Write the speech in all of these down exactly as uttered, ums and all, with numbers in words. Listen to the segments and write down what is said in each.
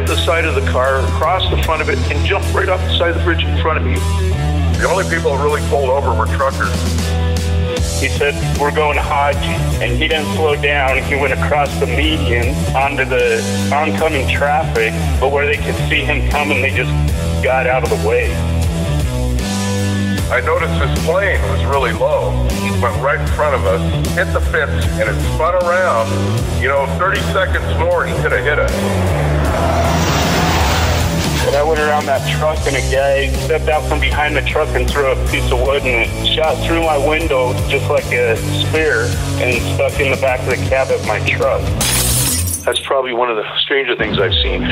the side of the car, crossed the front of it, and jumped right off the side of the bridge in front of me. The only people that really pulled over were truckers. He said, we're going to Hodge, and he didn't slow down. He went across the median onto the oncoming traffic, but where they could see him coming, they just got out of the way. I noticed this plane was really low. It went right in front of us, hit the fence, and it spun around. You know, thirty seconds more, he could have hit us. And I went around that truck, and a guy stepped out from behind the truck and threw a piece of wood, and it shot through my window just like a spear and stuck in the back of the cab of my truck. That's probably one of the stranger things I've seen.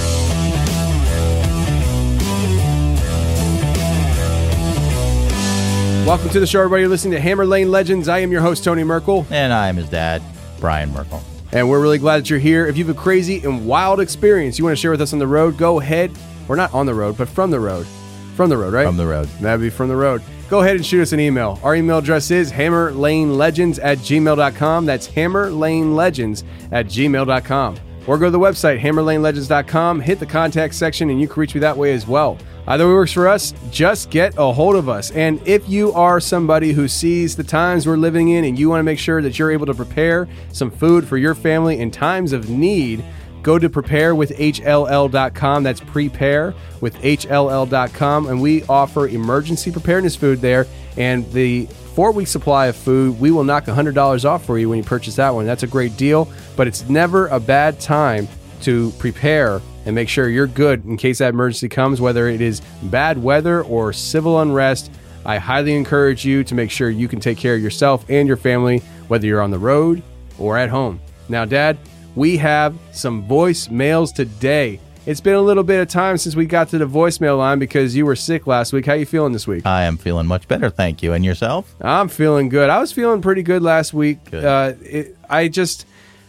Welcome to the show, everybody. You're listening to Hammer Lane Legends. I am your host, Tony Merkel. And I am his dad, Brian Merkel. And we're really glad that you're here. If you have a crazy and wild experience you want to share with us on the road, go ahead. We're not on the road, but from the road. From the road, right? From the road. That'd be from the road. Go ahead and shoot us an email. Our email address is hammerlanelegends at gmail dot com. That's hammerlanelegends at gmail dot com. Or go to the website, hammerlanelegends dot com. Hit the contact section, and you can reach me that way as well. Either way works for us, just get a hold of us. And if you are somebody who sees the times we're living in and you want to make sure that you're able to prepare some food for your family in times of need, go to prepare with H L L dot com. That's prepare with H L L dot com. And we offer emergency preparedness food there. And the four-week supply of food, we will knock one hundred dollars off for you when you purchase that one. That's a great deal, but it's never a bad time to prepare and make sure you're good in case that emergency comes, whether it is bad weather or civil unrest. I highly encourage you to make sure you can take care of yourself and your family, whether you're on the road or at home. Now, Dad, we have some voicemails today. It's been a little bit of time since we got to the voicemail line because you were sick last week. How you feeling this week? I am feeling much better, thank you. And yourself? I'm feeling good. I was feeling pretty good last week. Good. Uh, it, I just...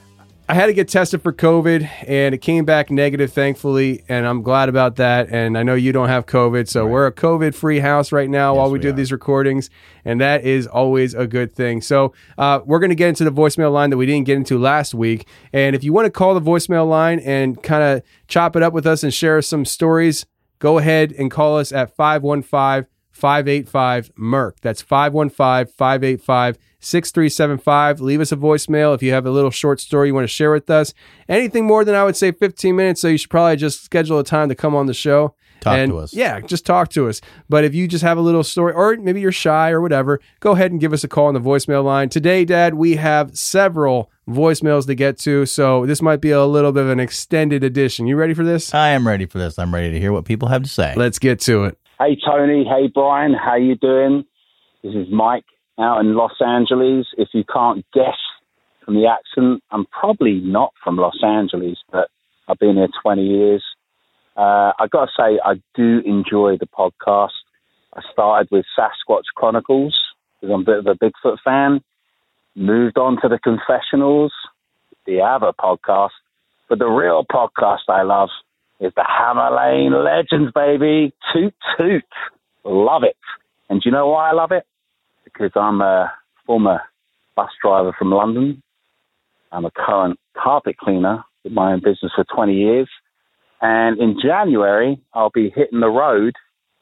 I had to get tested for COVID, and it came back negative, thankfully, and I'm glad about that. And I know you don't have COVID, so right. We're a COVID-free house right now yes, while we, we do are. these recordings, and that is always a good thing. So uh, we're going to get into the voicemail line that we didn't get into last week. And if you want to call the voicemail line and kind of chop it up with us and share some stories, go ahead and call us at five one five, five eight five, M E R C. That's five one five, five eight five, six three seven five. Leave us a voicemail if you have a little short story you want to share with us. Anything more than I would say fifteen minutes, so you should probably just schedule a time to come on the show. Talk and, to us. Yeah, just talk to us. But if you just have a little story, or maybe you're shy or whatever, go ahead and give us a call on the voicemail line. Today, Dad, we have several voicemails to get to, so this might be a little bit of an extended edition. You ready for this? I am ready for this. I'm ready to hear what people have to say. Let's get to it. Hey, Tony. Hey, Brian. How you doing? This is Mike out in Los Angeles. If you can't guess from the accent, I'm probably not from Los Angeles, but I've been here twenty years. Uh, I got to say, I do enjoy the podcast. I started with Sasquatch Chronicles because I'm a bit of a Bigfoot fan. Moved on to the Confessionals, the other podcast. But the real podcast I love is the Hammer Lane Legends, baby. Toot, toot. Love it. And do you know why I love it? Because I'm a former bus driver from London. I'm a current carpet cleaner with my own business for twenty years. And in January, I'll be hitting the road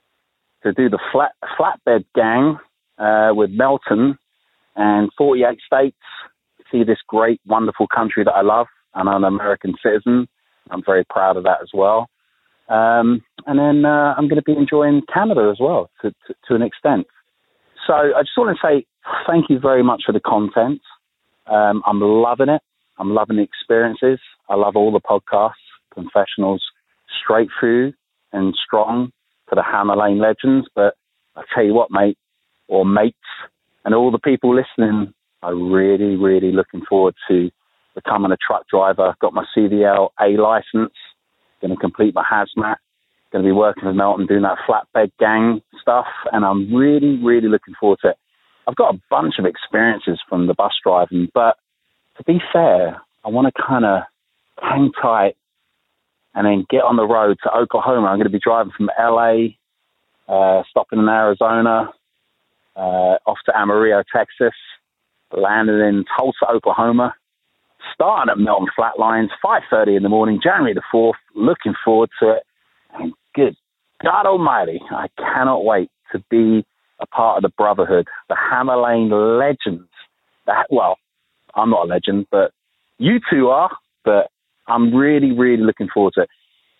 to do the flat flatbed gang uh, with Melton and forty-eight states to see this great, wonderful country that I love. And I'm an American citizen. I'm very proud of that as well. Um, and then uh, I'm going to be enjoying Canada as well to, to, to an extent. So I just want to say thank you very much for the content. Um, I'm loving it. I'm loving the experiences. I love all the podcasts, Confessionals, straight through and strong to the Hammer Lane Legends. But I tell you what, mate, or mates, and all the people listening, I'm really, really looking forward to becoming a truck driver. Got my C D L A license, going to complete my hazmat, going to be working with Melton doing that flatbed gang stuff, and I'm really, really looking forward to it. I've got a bunch of experiences from the bus driving, but to be fair, I want to kind of hang tight and then get on the road to Oklahoma. I'm going to be driving from L A, uh, stopping in Arizona, uh, off to Amarillo, Texas, landing in Tulsa, Oklahoma, starting at Melton Flatlines, five thirty in the morning, January the fourth. Looking forward to it. And good God Almighty, I cannot wait to be a part of the brotherhood, the Hammer Lane legends. That, well, I'm not a legend, but you two are. But I'm really, really looking forward to it.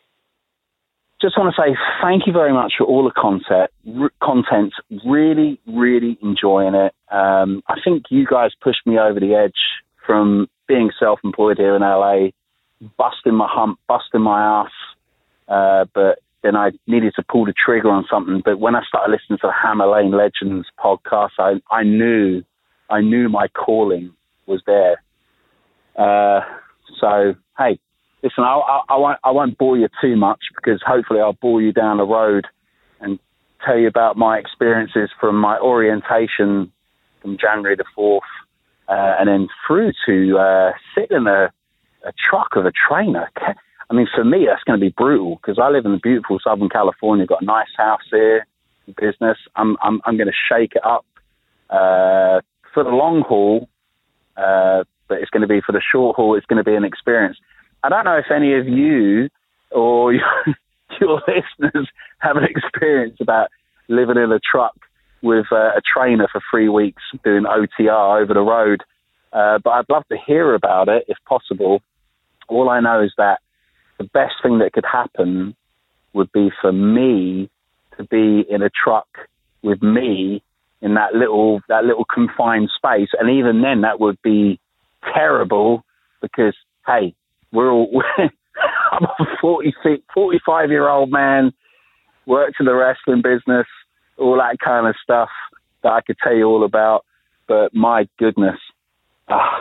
Just want to say thank you very much for all the content. R- content, really, really enjoying it. Um, I think you guys pushed me over the edge from being self-employed here in L A, busting my hump, busting my ass. Uh, but then I needed to pull the trigger on something. But when I started listening to the Hammer Lane Legends podcast, I, I knew, I knew my calling was there. Uh, so, hey, listen, I, I, I, won't, I won't bore you too much because hopefully I'll bore you down the road and tell you about my experiences from my orientation from January the fourth uh, and then through to uh, sitting in a, a truck of a trainer. I mean, for me, that's going to be brutal because I live in the beautiful Southern California, got a nice house here, business. I'm, I'm, I'm going to shake it up uh, for the long haul, uh, but it's going to be for the short haul. It's going to be an experience. I don't know if any of you or your, your listeners have an experience about living in a truck with uh, a trainer for three weeks doing O T R over the road. Uh, but I'd love to hear about it if possible. All I know is that the best thing that could happen would be for me to be in a truck with me in that little, that little confined space. And even then that would be terrible because, hey, We're all, I'm a forty, forty-five year old man, worked in the wrestling business, all that kind of stuff that I could tell you all about. But my goodness, uh,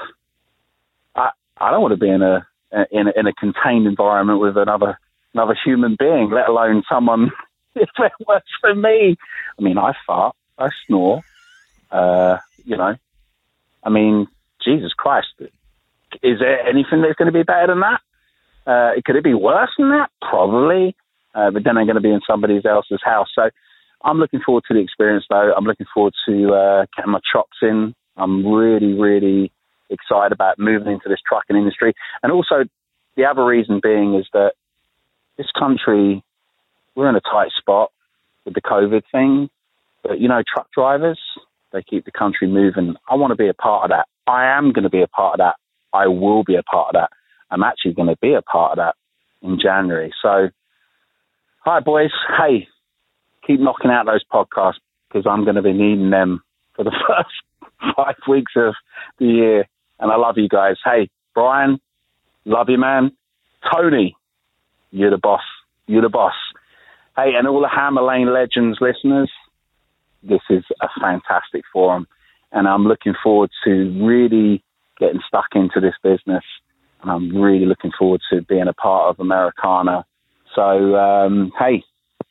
I I don't want to be in a in a, in a contained environment with another another human being, let alone someone if it works for me. I mean, I fart, I snore, uh, you know. I mean, Jesus Christ. Is there anything that's going to be better than that? Uh, could it be worse than that? Probably. Uh, but then I'm going to be in somebody else's house. So I'm looking forward to the experience, though. I'm looking forward to uh, getting my chops in. I'm really, really excited about moving into this trucking industry. And also, the other reason being is that this country, we're in a tight spot with the COVID thing. But, you know, truck drivers, they keep the country moving. I want to be a part of that. I am going to be a part of that. I will be a part of that. I'm actually going to be a part of that in January. So, hi, boys. Hey, keep knocking out those podcasts because I'm going to be needing them for the first five weeks of the year. And I love you guys. Hey, Brian, love you, man. Tony, you're the boss. You're the boss. Hey, and all the Hammer Lane Legends listeners, this is a fantastic forum. And I'm looking forward to really getting stuck into this business, and I'm really looking forward to being a part of Americana. So, um, hey,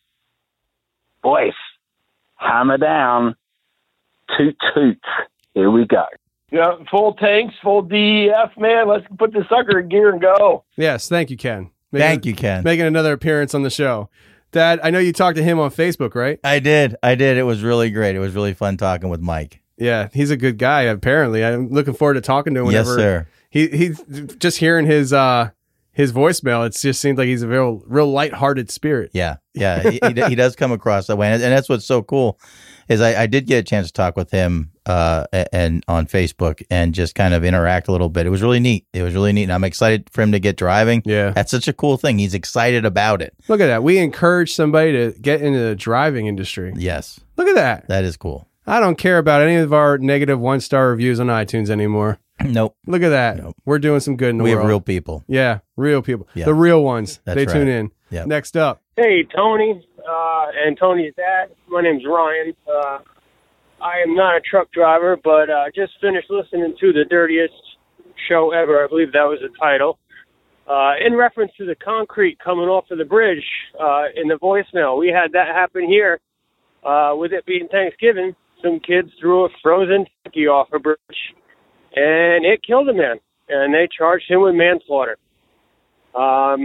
boys, hammer down, toot toot, here we go. Yeah, full tanks, full D E F, man. Let's put the sucker in gear and go. Yes, thank you, Ken. Making, Thank you, Ken. Making another appearance on the show. Dad, I know you talked to him on Facebook, right? I did. I did. It was really great. It was really fun talking with Mike. Yeah, he's a good guy, apparently. I'm looking forward to talking to him whenever. Yes, sir. He he's just hearing his uh his voicemail. It just seems like he's a real real lighthearted spirit. Yeah, yeah, he, he he does come across that way, and, and that's what's so cool. Is I, I did get a chance to talk with him uh and on Facebook and just kind of interact a little bit. It was really neat. It was really neat, and I'm excited for him to get driving. Yeah, that's such a cool thing. He's excited about it. Look at that. We encourage somebody to get into the driving industry. Yes, look at that. That is cool. I don't care about any of our negative one-star reviews on iTunes anymore. Nope. Look at that. Nope. We're doing some good in the we world. We have real people. Yeah, real people. Yeah. The real ones. That's they right. tune in. Yep. Next up. Hey, Tony, uh, and Tony's dad. My name's Ryan. Uh, I am not a truck driver, but uh, just finished listening to the dirtiest show ever. I believe that was the title. Uh, in reference to the concrete coming off of the bridge uh, in the voicemail, we had that happen here. Uh, with it being Thanksgiving, some kids threw a frozen turkey off a bridge, and it killed a man, and they charged him with manslaughter. Um,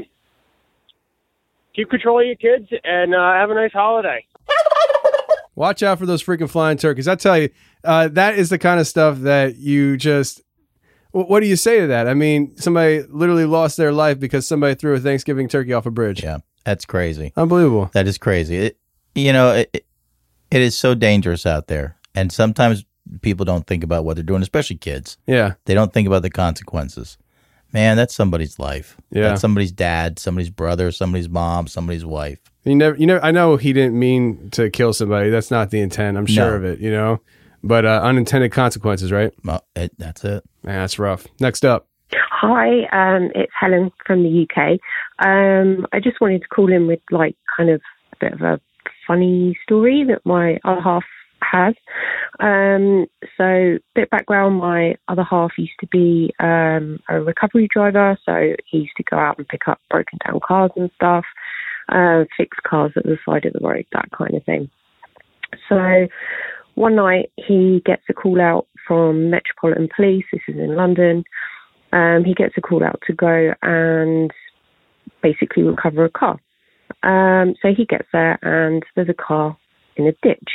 keep control of your kids, and uh, have a nice holiday. Watch out for those freaking flying turkeys. I tell you, uh, that is the kind of stuff that you just... What do you say to that? I mean, somebody literally lost their life because somebody threw a Thanksgiving turkey off a bridge. Yeah, that's crazy. Unbelievable. That is crazy. It, you know, it, it is so dangerous out there. And sometimes people don't think about what they're doing, especially kids. Yeah. They don't think about the consequences. Man, that's somebody's life. Yeah. That's somebody's dad, somebody's brother, somebody's mom, somebody's wife. You never, you know, I know he didn't mean to kill somebody. That's not the intent. I'm sure No. of it, you know, but uh, unintended consequences, right? Well, it, that's it. Man, that's rough. Next up. Hi, um, it's Helen from the U K. Um, I just wanted to call in with like kind of a bit of a funny story that my other half has. Um, so, bit background, my other half used to be um, a recovery driver, so he used to go out and pick up broken down cars and stuff, uh, fix cars at the side of the road, that kind of thing. So, one night he gets a call out from Metropolitan Police, this is in London. Um, he gets a call out to go and basically recover a car. Um, so he gets there and there's a car in a ditch.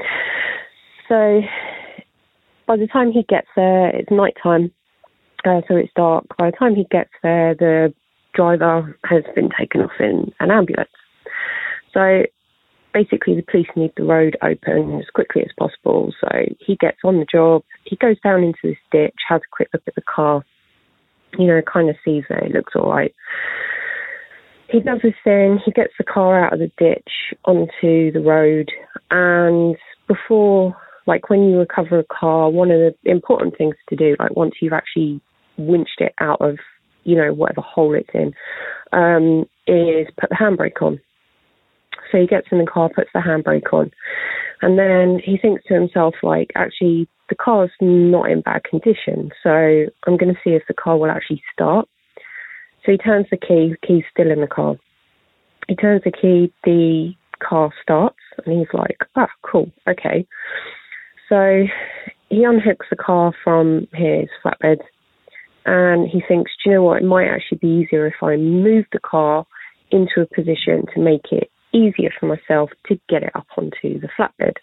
So by the time he gets there, it's nighttime, uh, so it's dark. By the time he gets there, the driver has been taken off in an ambulance. So basically the police need the road open as quickly as possible. So he gets on the job, he goes down into this ditch, has a quick look at the car, you know, kind of sees that it looks all right. He does his thing, he gets the car out of the ditch onto the road, and before, like when you recover a car, one of the important things to do, like once you've actually winched it out of, you know, whatever hole it's in, um, is put the handbrake on. So he gets in the car, puts the handbrake on, and then he thinks to himself, like, actually, the car's not in bad condition, so I'm going to see if the car will actually start. So he turns the key, the key's still in the car. He turns the key, the car starts, and he's like, ah, cool, okay. So he unhooks the car from his flatbed, and he thinks, do you know what, it might actually be easier if I move the car into a position to make it easier for myself to get it up onto the flatbed.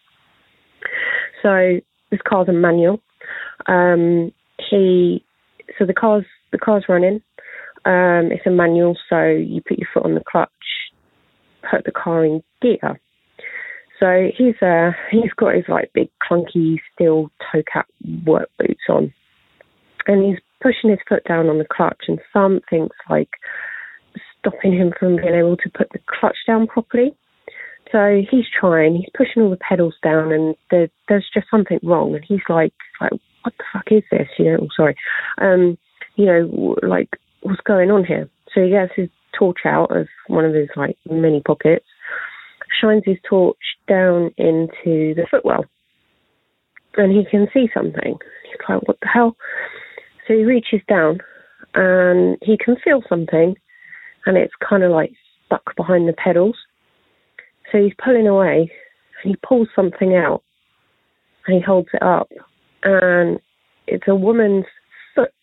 So this car's a manual. Um, he, so the car's, the car's running. Um, it's a manual, so you put your foot on the clutch, put the car in gear. So he's uh, he's got his like big clunky steel toe cap work boots on, and he's pushing his foot down on the clutch, and something's like stopping him from being able to put the clutch down properly. So he's trying, he's pushing all the pedals down, and there, there's just something wrong, and he's like, like, what the fuck is this? You know, oh, sorry, um, you know, like, what's going on here? So he gets his torch out of one of his like many pockets, shines his torch down into the footwell, and he can see something. He's like, what the hell? So he reaches down and he can feel something, and it's kind of like stuck behind the pedals. So he's pulling away and he pulls something out and he holds it up, and it's a woman's foot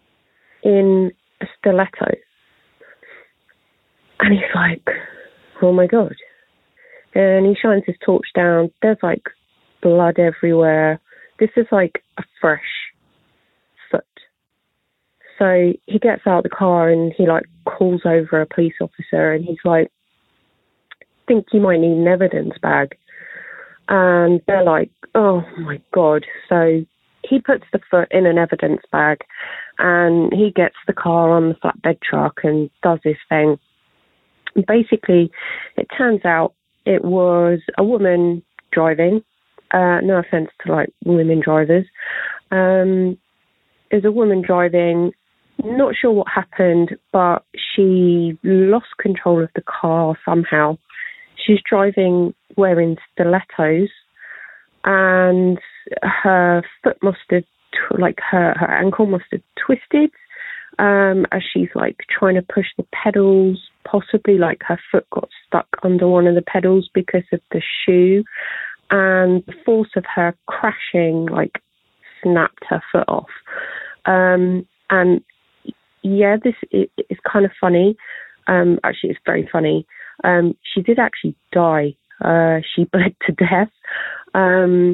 in a stiletto. And he's like, oh my God. And he shines his torch down. There's like blood everywhere. This is like a fresh foot. So he gets out of the car and he like calls over a police officer, and he's like, think you might need an evidence bag. And they're like, oh my God. So he puts the foot in an evidence bag, and he gets the car on the flatbed truck and does his thing. And basically, it turns out it was a woman driving. Uh, no offense to like women drivers. Um, it was a woman driving. Not sure what happened, but she lost control of the car somehow. She's driving wearing stilettos, and her foot must have, tw- like her, her ankle must have twisted um, as she's like trying to push the pedals. Possibly like her foot got stuck under one of the pedals because of the shoe, and the force of her crashing like snapped her foot off. Um, and yeah, this is, is kind of funny. Um, actually, it's very funny. Um, she did actually die. Uh, she bled to death. Um, so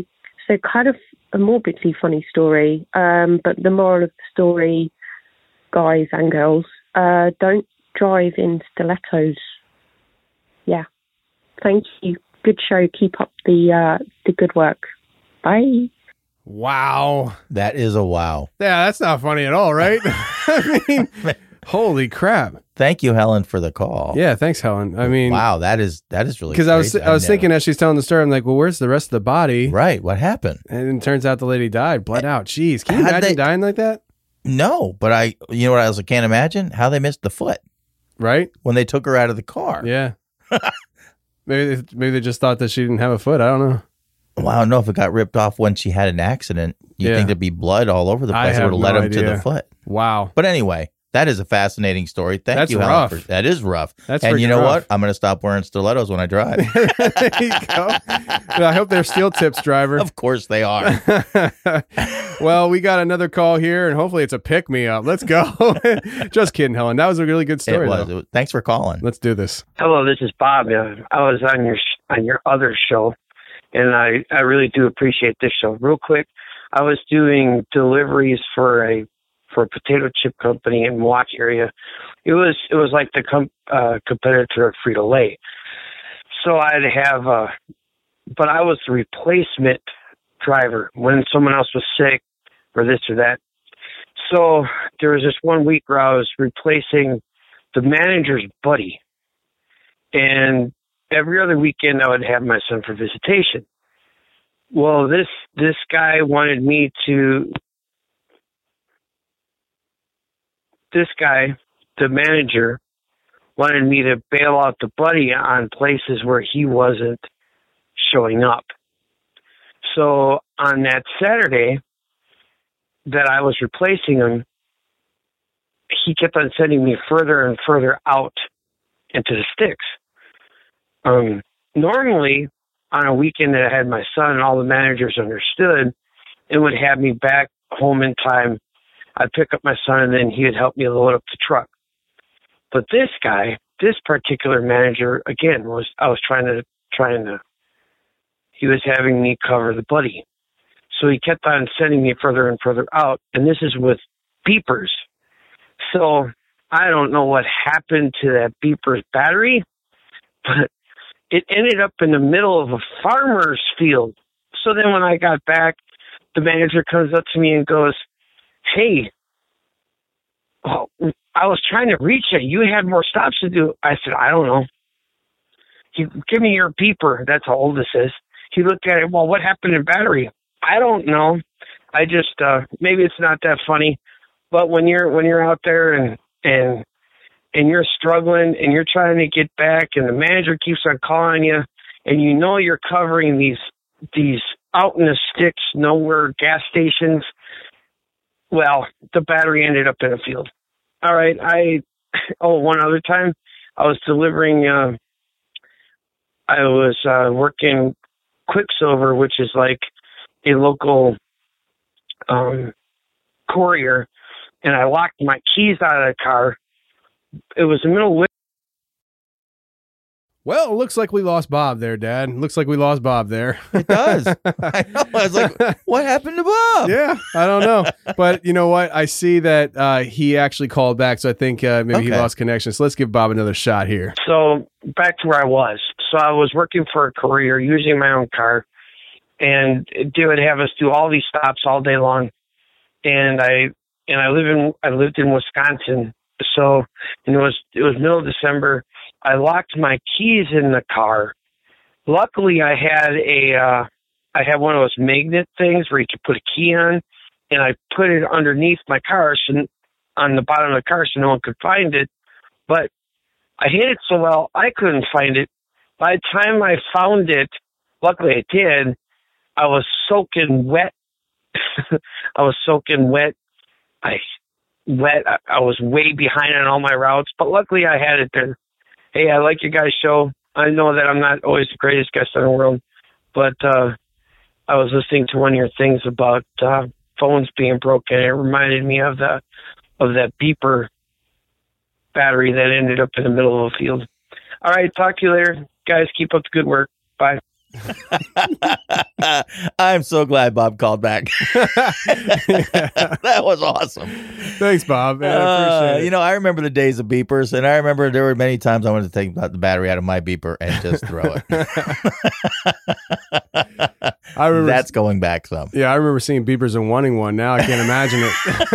so kind of a morbidly funny story. Um, but the moral of the story, guys and girls, uh, don't drive in stilettos. Yeah. Thank you. Good show. Keep up the uh, the good work. Bye. Wow. That is a wow. Yeah, that's not funny at all, right? I mean, holy crap. Thank you, Helen, for the call. Yeah, thanks, Helen. I mean, wow, that is that is really because I was I was never... thinking as she's telling the story, I'm like, well, where's the rest of the body? Right. What happened? And it turns out the lady died, bled out. Jeez, can you How'd imagine they... dying like that? No, but I, you know what I also can't imagine? How they missed the foot. Right? When they took her out of the car. Yeah. maybe they, maybe they just thought that she didn't have a foot. I don't know. Well, I don't know if it got ripped off when she had an accident. You Yeah. think there'd be blood all over the I place. It have would have no led him to idea. the foot. Wow. But anyway, that is a fascinating story. Thank That's you, Helen. rough. For, that is rough. That's and you freaking know rough. what? I'm going to stop wearing stilettos when I drive. There you go. I hope they're steel tips, driver. Of course they are. Well, we got another call here, and hopefully it's a pick me up. Let's go. Just kidding, Helen. That was a really good story. It was. though. It was- Thanks for calling. Let's do this. Hello, this is Bob. Uh, I was on your on your other show, and I, I really do appreciate this show. Real quick, I was doing deliveries for a for a potato chip company in Milwaukee area. It was it was like the com- uh, competitor of Frito-Lay. So I'd have, uh, but I was the replacement driver when someone else was sick or this or that. So there was this one week where I was replacing the manager's buddy. And every other weekend I would have my son for visitation. Well, this this guy wanted me to, this guy, the manager, wanted me to bail out the buddy on places where he wasn't showing up. So on that Saturday that I was replacing him, he kept on sending me further and further out into the sticks. Um, normally, on a weekend that I had my son and all the managers understood, it would have me back home in time. I'd pick up my son and then he would help me load up the truck. But this guy, this particular manager, again, was I was trying to trying to. He was having me cover the buddy, so he kept on sending me further and further out. And this is with beepers. So I don't know what happened to that beeper's battery, but it ended up in the middle of a farmer's field. So then when I got back, the manager comes up to me and goes, "Hey, oh, I was trying to reach you. You had more stops to do." I said, "I don't know." He, "Give me your beeper." That's how old this is. He looked at it. "Well, what happened to battery?" "I don't know. I just, uh, maybe it's not that funny. But when you're, when you're out there and, and, and you're struggling and you're trying to get back and the manager keeps on calling you and you know you're covering these, these out in the sticks, nowhere gas stations, well, the battery ended up in a field." All right. I, oh, one other time I was delivering, uh, I was uh, working Quicksilver, which is like a local um, courier, and I locked my keys out of the car. It was the middle of Well, it looks like we lost Bob there, Dad. Looks like we lost Bob there. It does. I know. I was like, what happened to Bob? Yeah, I don't know. But you know what? I see that uh, he actually called back, so I think uh, maybe he Okay. lost connection. So let's give Bob another shot here. So back to where I was. So I was working for a courier using my own car, and they would have us do all these stops all day long. And I and I live in I lived in Wisconsin, so and it was it was middle of December. I locked my keys in the car. Luckily, I had a uh, I had one of those magnet things where you could put a key on, and I put it underneath my car, so on the bottom of the car, so no one could find it. But I hid it so well, I couldn't find it. By the time I found it, luckily I did, I was soaking wet. I was soaking wet. I wet. I, I was way behind on all my routes, but luckily I had it there. Hey, I like your guys' show. I know that I'm not always the greatest guest in the world, but uh, I was listening to one of your things about uh, phones being broken. It reminded me of the of that beeper battery that ended up in the middle of a field. All right, talk to you later. Guys, keep up the good work. Bye. I'm so glad Bob called back. That was awesome. Thanks, Bob. Man, I appreciate Uh, it. you know, I remember the days of beepers, and I remember there were many times I wanted to take the battery out of my beeper and just throw it. I remember That's going back some. Yeah, I remember seeing beepers and wanting one. Now I can't imagine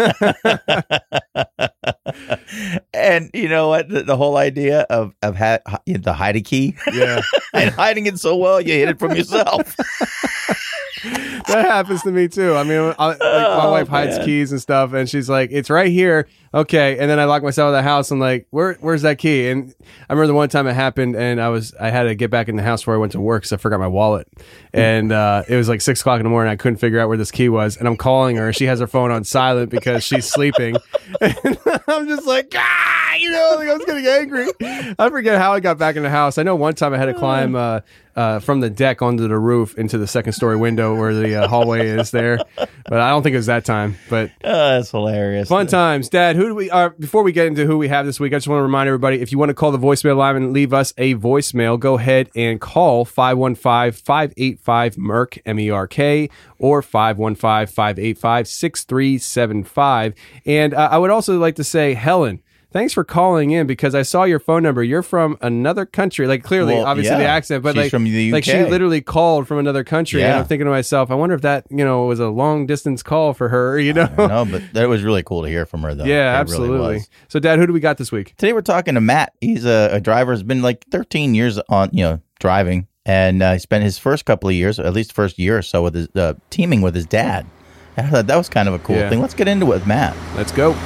it. And you know what? The, the whole idea of of ha- the hide a key, Yeah. and hiding it so well, you hid it from yourself. That happens to me too. I mean, I, like my Oh, wife hides man. keys and stuff, and she's like, "It's right here." Okay, and then I lock myself in the house. I'm like, "Where? Where's that key?" And I remember the one time it happened, and I was I had to get back in the house before I went to work because I forgot my wallet, and uh, it was like six o'clock in the morning. I couldn't figure out where this key was, and I'm calling her. She has her phone on silent because she's sleeping, and I'm just like, ah, you know, like I was getting angry. I forget how I got back in the house. I know one time I had to climb uh, uh, from the deck onto the roof into the second story window where the uh, hallway is there, but I don't think it was that time. But Oh, that's hilarious. fun times, Dad. Who do we? Uh, before we get into who we have this week, I just want to remind everybody: if you want to call the voicemail line and leave us a voicemail, go ahead and call five one five, five eight five, M E R C M E R K or five one five, five eight five, six three seven five. And uh, I would also like to say, Helen, thanks for calling in because I saw your phone number. You're from another country, like clearly, Well, obviously yeah. the accent, but She's like from the U K. like she literally called from another country, and Yeah. I'm thinking to myself, I wonder if that you know was a long distance call for her, you know? No, but that was really cool to hear from her, though. Yeah, It really absolutely. was. So, Dad, who do we got this week? Today we're talking to Matt. He's a, a driver. Has been like thirteen years on, you know, driving, and uh, he spent his first couple of years, at least first year or so, with his uh, teaming with his dad. I thought that was kind of a cool Yeah. thing. Let's get into it with Matt. Let's go.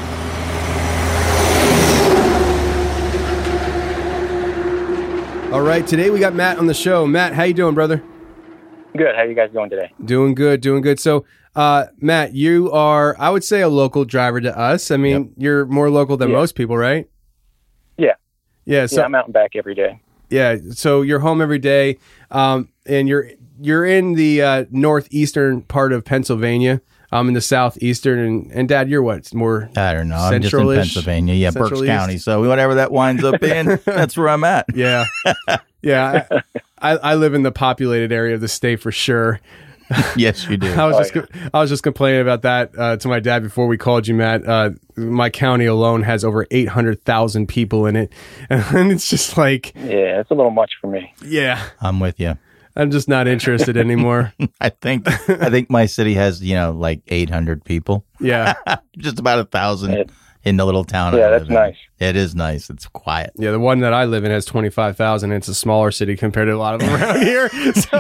All right, today we got Matt on the show. Matt, how you doing, brother? Good. How you guys doing today? Doing good, doing good. So, uh, Matt, you are, I would say, a local driver to us. I mean, Yep. you're more local than Yeah. most people, right? Yeah. Yeah. So, yeah, I'm out and back every day. yeah. So you're home every day, um, and you're you're in the uh, northeastern part of Pennsylvania. I'm in the southeastern, and, and Dad, you're what? It's more I don't know. I'm just in Central-ish? Pennsylvania. Yeah, Berks Central-east? County. So whatever that winds up in, that's where I'm at. Yeah, yeah. I, I, I live in the populated area of the state for sure. Yes, you do. I was Oh, just co- I was just complaining about that uh, to my dad before we called you, Matt. Uh, my county alone has over eight hundred thousand people in it, and it's just like, Yeah, it's a little much for me. yeah, I'm with you. I'm just not interested anymore. I think I think my city has, you know, like eight hundred people. Yeah, Just about a thousand It- in the little town. Yeah, I that's live in. nice. It is nice. It's quiet. yeah. The one that I live in has twenty-five thousand. It's a smaller city compared to a lot of them around here.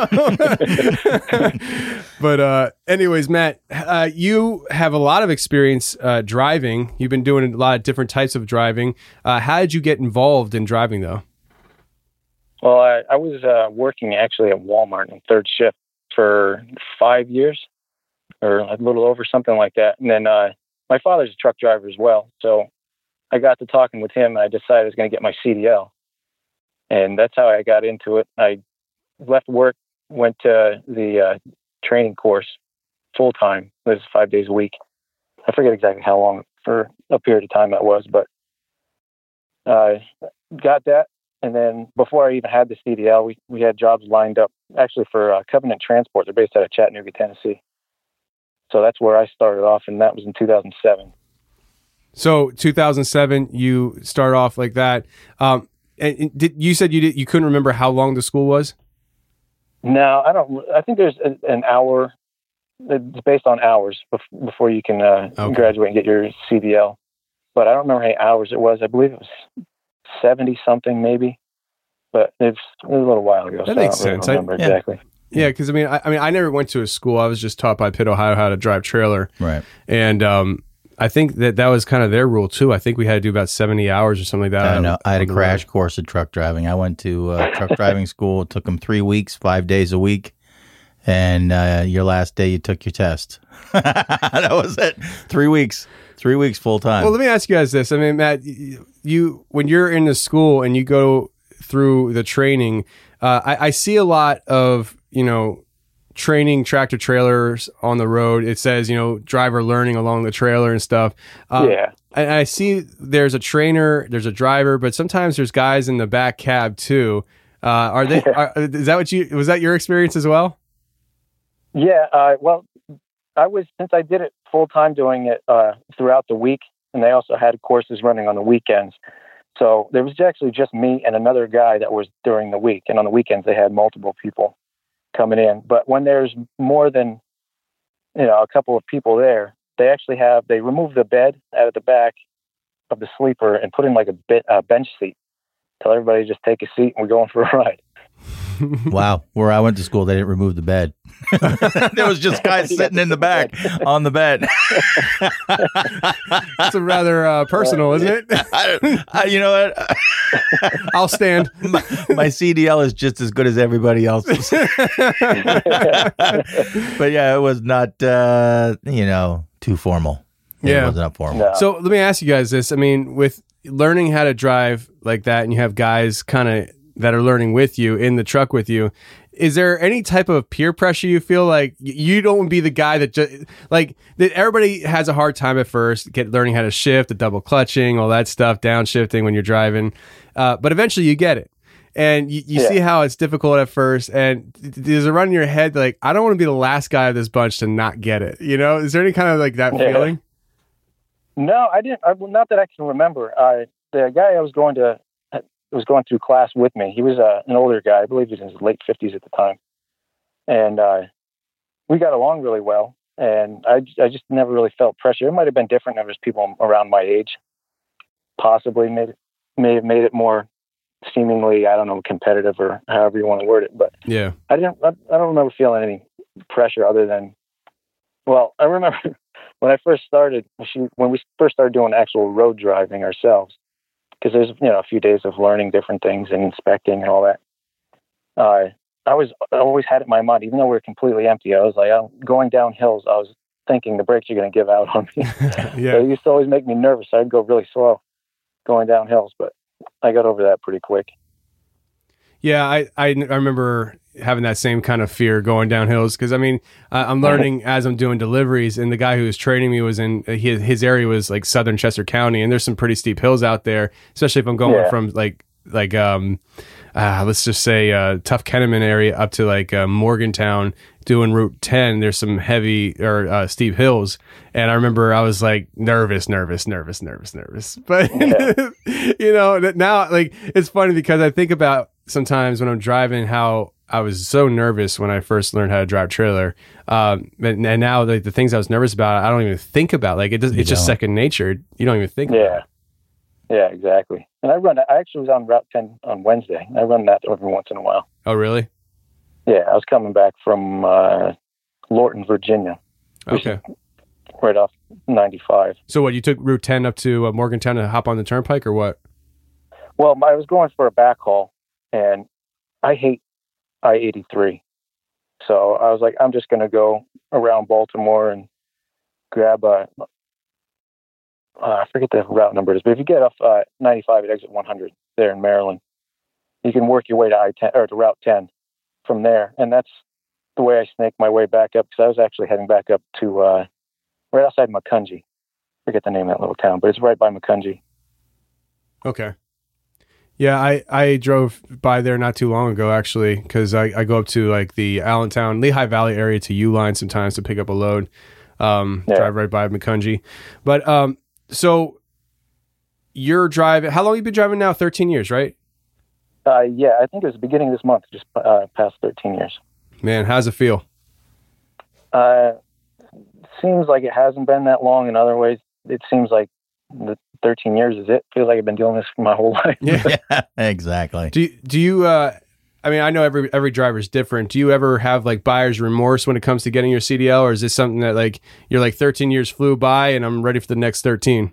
So, but uh, anyways, Matt, uh, you have a lot of experience uh, driving. You've been doing a lot of different types of driving. Uh, how did you get involved in driving, though? Well, I, I was uh, working actually at Walmart in third shift for five years, or a little over, something like that. And then uh, my father's a truck driver as well, so I got to talking with him, and I decided I was going to get my C D L, and that's how I got into it. I left work, went to the uh, training course full time. It was five days a week. I forget exactly how long for a period of time that was, but I uh, got that. And then before I even had the C D L, we, we had jobs lined up actually for uh, Covenant Transport. They're based out of Chattanooga, Tennessee. So that's where I started off, and that was in two thousand seven. So two thousand seven, you start off like that. Um, and and did you said you did, you couldn't remember how long the school was? No, I don't. I think there's a, an hour. It's based on hours bef- before you can uh, Okay. graduate and get your C D L. But I don't remember how many hours it was. I believe it was seventy something, maybe. But it's it was a little while ago. That so makes I don't really sense. I- remember yeah. exactly. Yeah, because I mean, I, I mean, I never went to a school. I was just taught by Pitt, Ohio, how to drive trailer, Right. and um, I think that that was kind of their rule too. I think we had to do about seventy hours or something like that. I know. I had a on the crash road. course of truck driving. I went to uh, truck driving school. It took them three weeks, five days a week. And uh, your last day, you took your test. That was it. Three weeks. Three weeks full time. Well, let me ask you guys this. I mean, Matt, you, you when you're in the school and you go through the training, uh, I, I see a lot of, you know, training tractor trailers on the road. It says, you know, driver learning along the trailer and stuff. Um, Yeah. And I see there's a trainer, there's a driver, but sometimes there's guys in the back cab too. Uh, are they? Are, is that what you? Was that your experience as well? Yeah, uh, well, I was, since I did it full time doing it uh, throughout the week, and they also had courses running on the weekends. So there was actually just me and another guy that was during the week. And on the weekends, they had multiple people coming in. But when there's more than, you know, a couple of people there, they actually have, they remove the bed out of the back of the sleeper and put in like a bit, uh, bench seat. Tell everybody to just take a seat and we're going for a ride. Wow. Where I went to school, they didn't remove the bed. There was just guys sitting in the back on the bed. That's a rather uh, personal, isn't it? I, I, you know what? I'll stand. My, my C D L is just as good as everybody else's. But yeah, it was not, uh, you know, too formal. It Yeah. wasn't formal. No. So let me ask you guys this. I mean, with learning how to drive like that, and you have guys kind of that are learning with you in the truck with you, is there any type of peer pressure you feel like y- you don't be the guy that just like that everybody has a hard time at first get learning how to shift, the double clutching, all that stuff, downshifting when you're driving, uh, but eventually you get it, and you, you Yeah. see how it's difficult at first, and th- there's a run in your head like, I don't want to be the last guy of this bunch to not get it, you know? Is there any kind of like that Yeah. feeling? No, I didn't. I, well, not that I can remember. Uh, the guy I was going to was going through class with me. He was uh, an older guy. I believe he was in his late fifties at the time, and uh, we got along really well. And I, I just never really felt pressure. It might have been different if there was people around my age. Possibly made it, may have made it more seemingly, I don't know, competitive or however you want to word it. But Yeah. I didn't. I, I don't remember feeling any pressure other than, well, I remember when I first started. She, when we first started doing actual road driving ourselves, because there's, you know, a few days of learning different things and inspecting and all that. Uh, I was I always had it in my mind, even though we were completely empty. I was like, I'm going down hills. I was thinking the brakes are going to give out on me. Yeah. So it used to always make me nervous. I'd go really slow going down hills, but I got over that pretty quick. Yeah, I, I, I remember having that same kind of fear going down hills because I mean uh, I'm learning as I'm doing deliveries, and the guy who was training me was in his, his area was like southern Chester County, and there's some pretty steep hills out there, especially if I'm going Yeah. from like like um uh, let's just say uh, Tough Kenneman area up to like uh, Morgantown doing Route ten. There's some heavy or uh, steep hills, and I remember I was like nervous, nervous, nervous, nervous, nervous. But Yeah. you know now like it's funny because I think about sometimes when I'm driving how I was so nervous when I first learned how to drive trailer, um, and, and now like the things I was nervous about, I don't even think about. Like it does, You it's just don't. second nature. You don't even think about Yeah. it. Yeah, exactly. And I run, I actually was on Route ten on Wednesday. I run that every once in a while. Oh, really? Yeah, I was coming back from uh, Lorton, Virginia, Okay. right off ninety-five. So what, you took Route ten up to uh, Morgantown to hop on the turnpike or what? Well, I was going for a backhaul, and I hate I eighty-three. So I was like, I'm just going to go around Baltimore and grab a, uh, I forget the route number is, but if you get off uh, ninety-five at exit one hundred there in Maryland, you can work your way to I ten or to Route ten from there. And that's the way I snake my way back up, because I was actually heading back up to uh, right outside Macungie. Forget the name of that little town, but it's right by Macungie. Okay. Yeah, I, I drove by there not too long ago, actually, because I, I go up to like the Allentown, Lehigh Valley area to U-Line sometimes to pick up a load. Um, Yeah. Drive right by Macungie. But um, so you're driving, how long have you been driving now? thirteen years, right? Uh, yeah, I think it was the beginning of this month, just uh, past thirteen years. Man, how's it feel? Uh, seems like it hasn't been that long. In other ways, it seems like the thirteen years is it. Feels like I've been doing this for my whole life. Yeah. Yeah, exactly. Do you, do you, uh, I mean, I know every, every driver's different. Do you ever have like buyer's remorse when it comes to getting your C D L, or is this something that like, you're like thirteen years flew by and I'm ready for the next thirteen?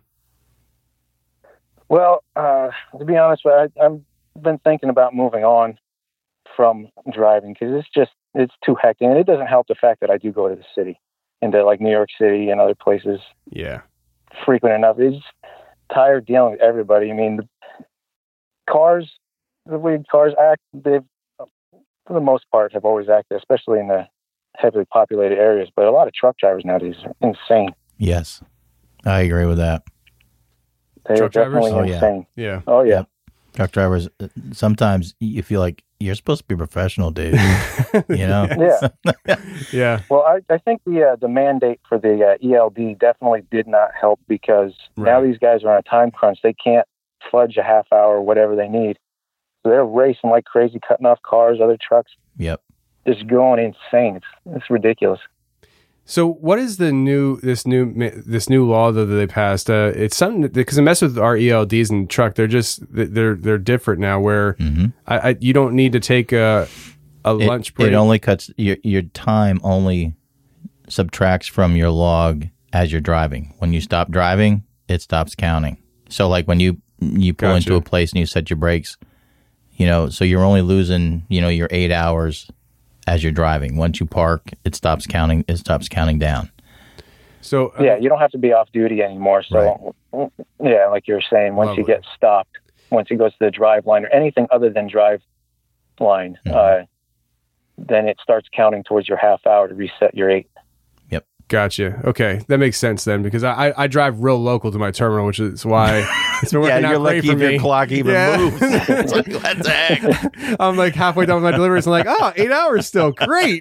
Well, uh, to be honest, I, I've been thinking about moving on from driving because it's just, it's too hectic. And it doesn't help the fact that I do go to the city, into like New York City and other places Yeah. frequent enough. It's just tired dealing with everybody. I mean, the cars, the way cars act, they've, for the most part, have always acted, especially in the heavily populated areas. But a lot of truck drivers nowadays are insane. Yes, I agree with that. They're Truck drivers? definitely Oh, yeah. insane. Yeah. Oh, yeah. Truck drivers, uh, sometimes you feel like you're supposed to be professional, dude. You know? Yeah. Yeah. Well, I, I think the uh, the mandate for the uh, E L D definitely did not help because Right. now these guys are on a time crunch. They can't fudge a half hour or whatever they need. So they're racing like crazy, cutting off cars, other trucks. Yep. Just going insane. It's, it's ridiculous. So what is the new this new this new law that they passed? Uh, it's something because it messes with our E L Ds in the truck. They're just they're they're different now. Where Mm-hmm. I, I you don't need to take a a It, lunch break. it only cuts your your time only subtracts from your log as you're driving. When you stop driving, it stops counting. So like when you you pull Gotcha. into a place and you set your brakes, you know, so you're only losing, you know, your eight hours as you're driving. Once you park, it stops counting. It stops counting down. So uh, Yeah, you don't have to be off duty anymore. So, yeah, like you were saying, once Lovely. you get stopped, once it goes to the drive line or anything other than drive line, Mhm. uh, then it starts counting towards your half hour to reset your eight. Gotcha. Okay, that makes sense then because I, I I drive real local to my terminal, which is why it's been working Yeah, out you're great lucky for if your me. clock even Yeah. moves. It's like, what the heck? I'm like halfway done with my deliveries. I'm like, oh, eight hours still. Great.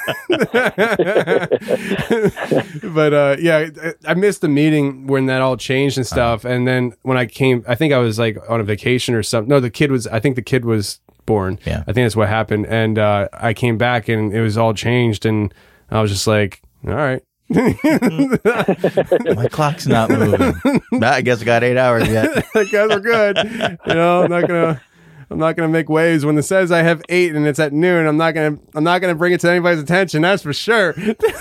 But uh, yeah, I missed the meeting when that all changed and stuff. And then when I came, I think I was like on a vacation or something. No, the kid was, I think the kid was born. Yeah. I think that's what happened. And uh, I came back and it was all changed. And I was just like, all right. My clock's not moving. I guess I got eight hours yet. Like, guys are good. You know, I'm not gonna I'm not gonna make waves when it says I have eight and it's at noon. I'm not gonna I'm not gonna bring it to anybody's attention. That's for sure.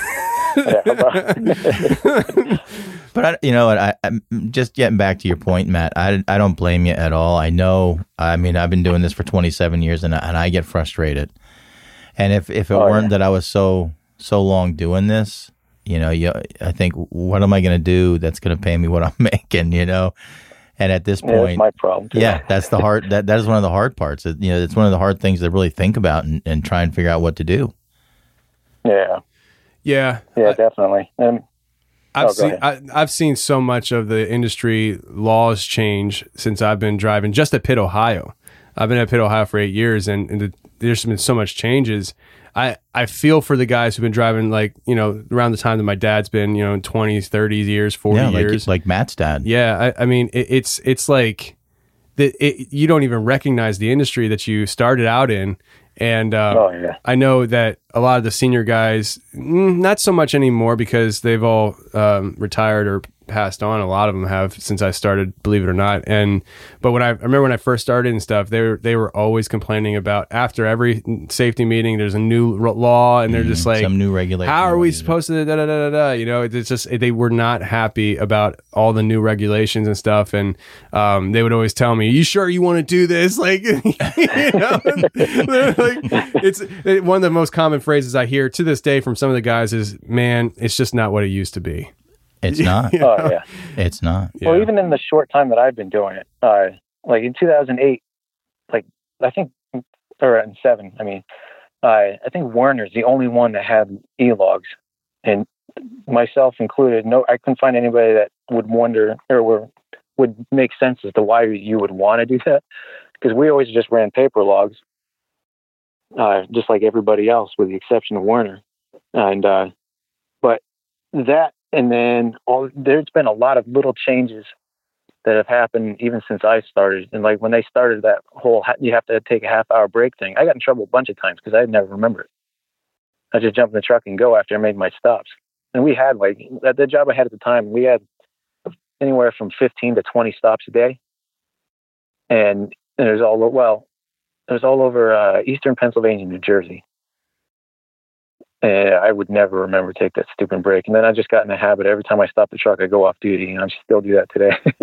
But I, you know what? I, I'm just getting back to your point, Matt. I, I don't blame you at all. I know. I mean, I've been doing this for twenty-seven years, and I, and I get frustrated. And if if it Oh, weren't yeah. that I was so so long doing this, you know, you, I think, what am I going to do that's going to pay me what I'm making? You know, and at this Yeah, that's point, my problem. too. yeah, that's the hard. That that is one of the hard parts. It, you know, it's one of the hard things to really think about and, and try and figure out what to do. Yeah. Yeah. Yeah, I, definitely. And I've Oh, go seen I, I've seen so much of the industry laws change since I've been driving just at Pitt, Ohio. I've been at Pitt, Ohio for eight years, and, and the, there's been so much changes. I, I feel for the guys who've been driving, like, you know, around the time that my dad's been, you know, in twenties, thirties years, forty yeah, like, years. like Matt's dad. Yeah, I, I mean, it, it's it's like that. It, you don't even recognize the industry that you started out in, and uh, Oh, yeah. I know that a lot of the senior guys, mm, not so much anymore because they've all um, retired or passed on. A lot of them have since I started, believe it or not. And but when I, I remember when I first started and stuff, they were they were always complaining about after every safety meeting, there's a new r- law, and they're just like, some new regulation. how are we supposed to da da da da da? You know, it's just they were not happy about all the new regulations and stuff, and um, they would always tell me, "You sure you want to do this?" Like, you know, like it's it, one of the most common phrases I hear to this day from some of the guys is, "Man, it's just not what it used to be." It's not. Oh, yeah. It's not. Yeah. Well, even in the short time that I've been doing it, uh, like in two thousand eight, like I think, or in seven, I mean, uh, I think Werner's the only one that had e-logs, and myself included. No, I couldn't find anybody that would wonder or were, would make sense as to why you would want to do that, because we always just ran paper logs, uh, just like everybody else, with the exception of Werner, and uh, but that. And then all, there's been a lot of little changes that have happened even since I started. And like when they started that whole, ha- you have to take a half hour break thing, I got in trouble a bunch of times because I never remember it. I just jump in the truck and go after I made my stops. And we had like, at the job I had at the time, we had anywhere from fifteen to twenty stops a day. And, and it was all, well, it was all over uh, Eastern Pennsylvania, New Jersey. And I would never remember to take that stupid break. And then I just got in the habit. Every time I stop the truck, I go off duty, and I still do that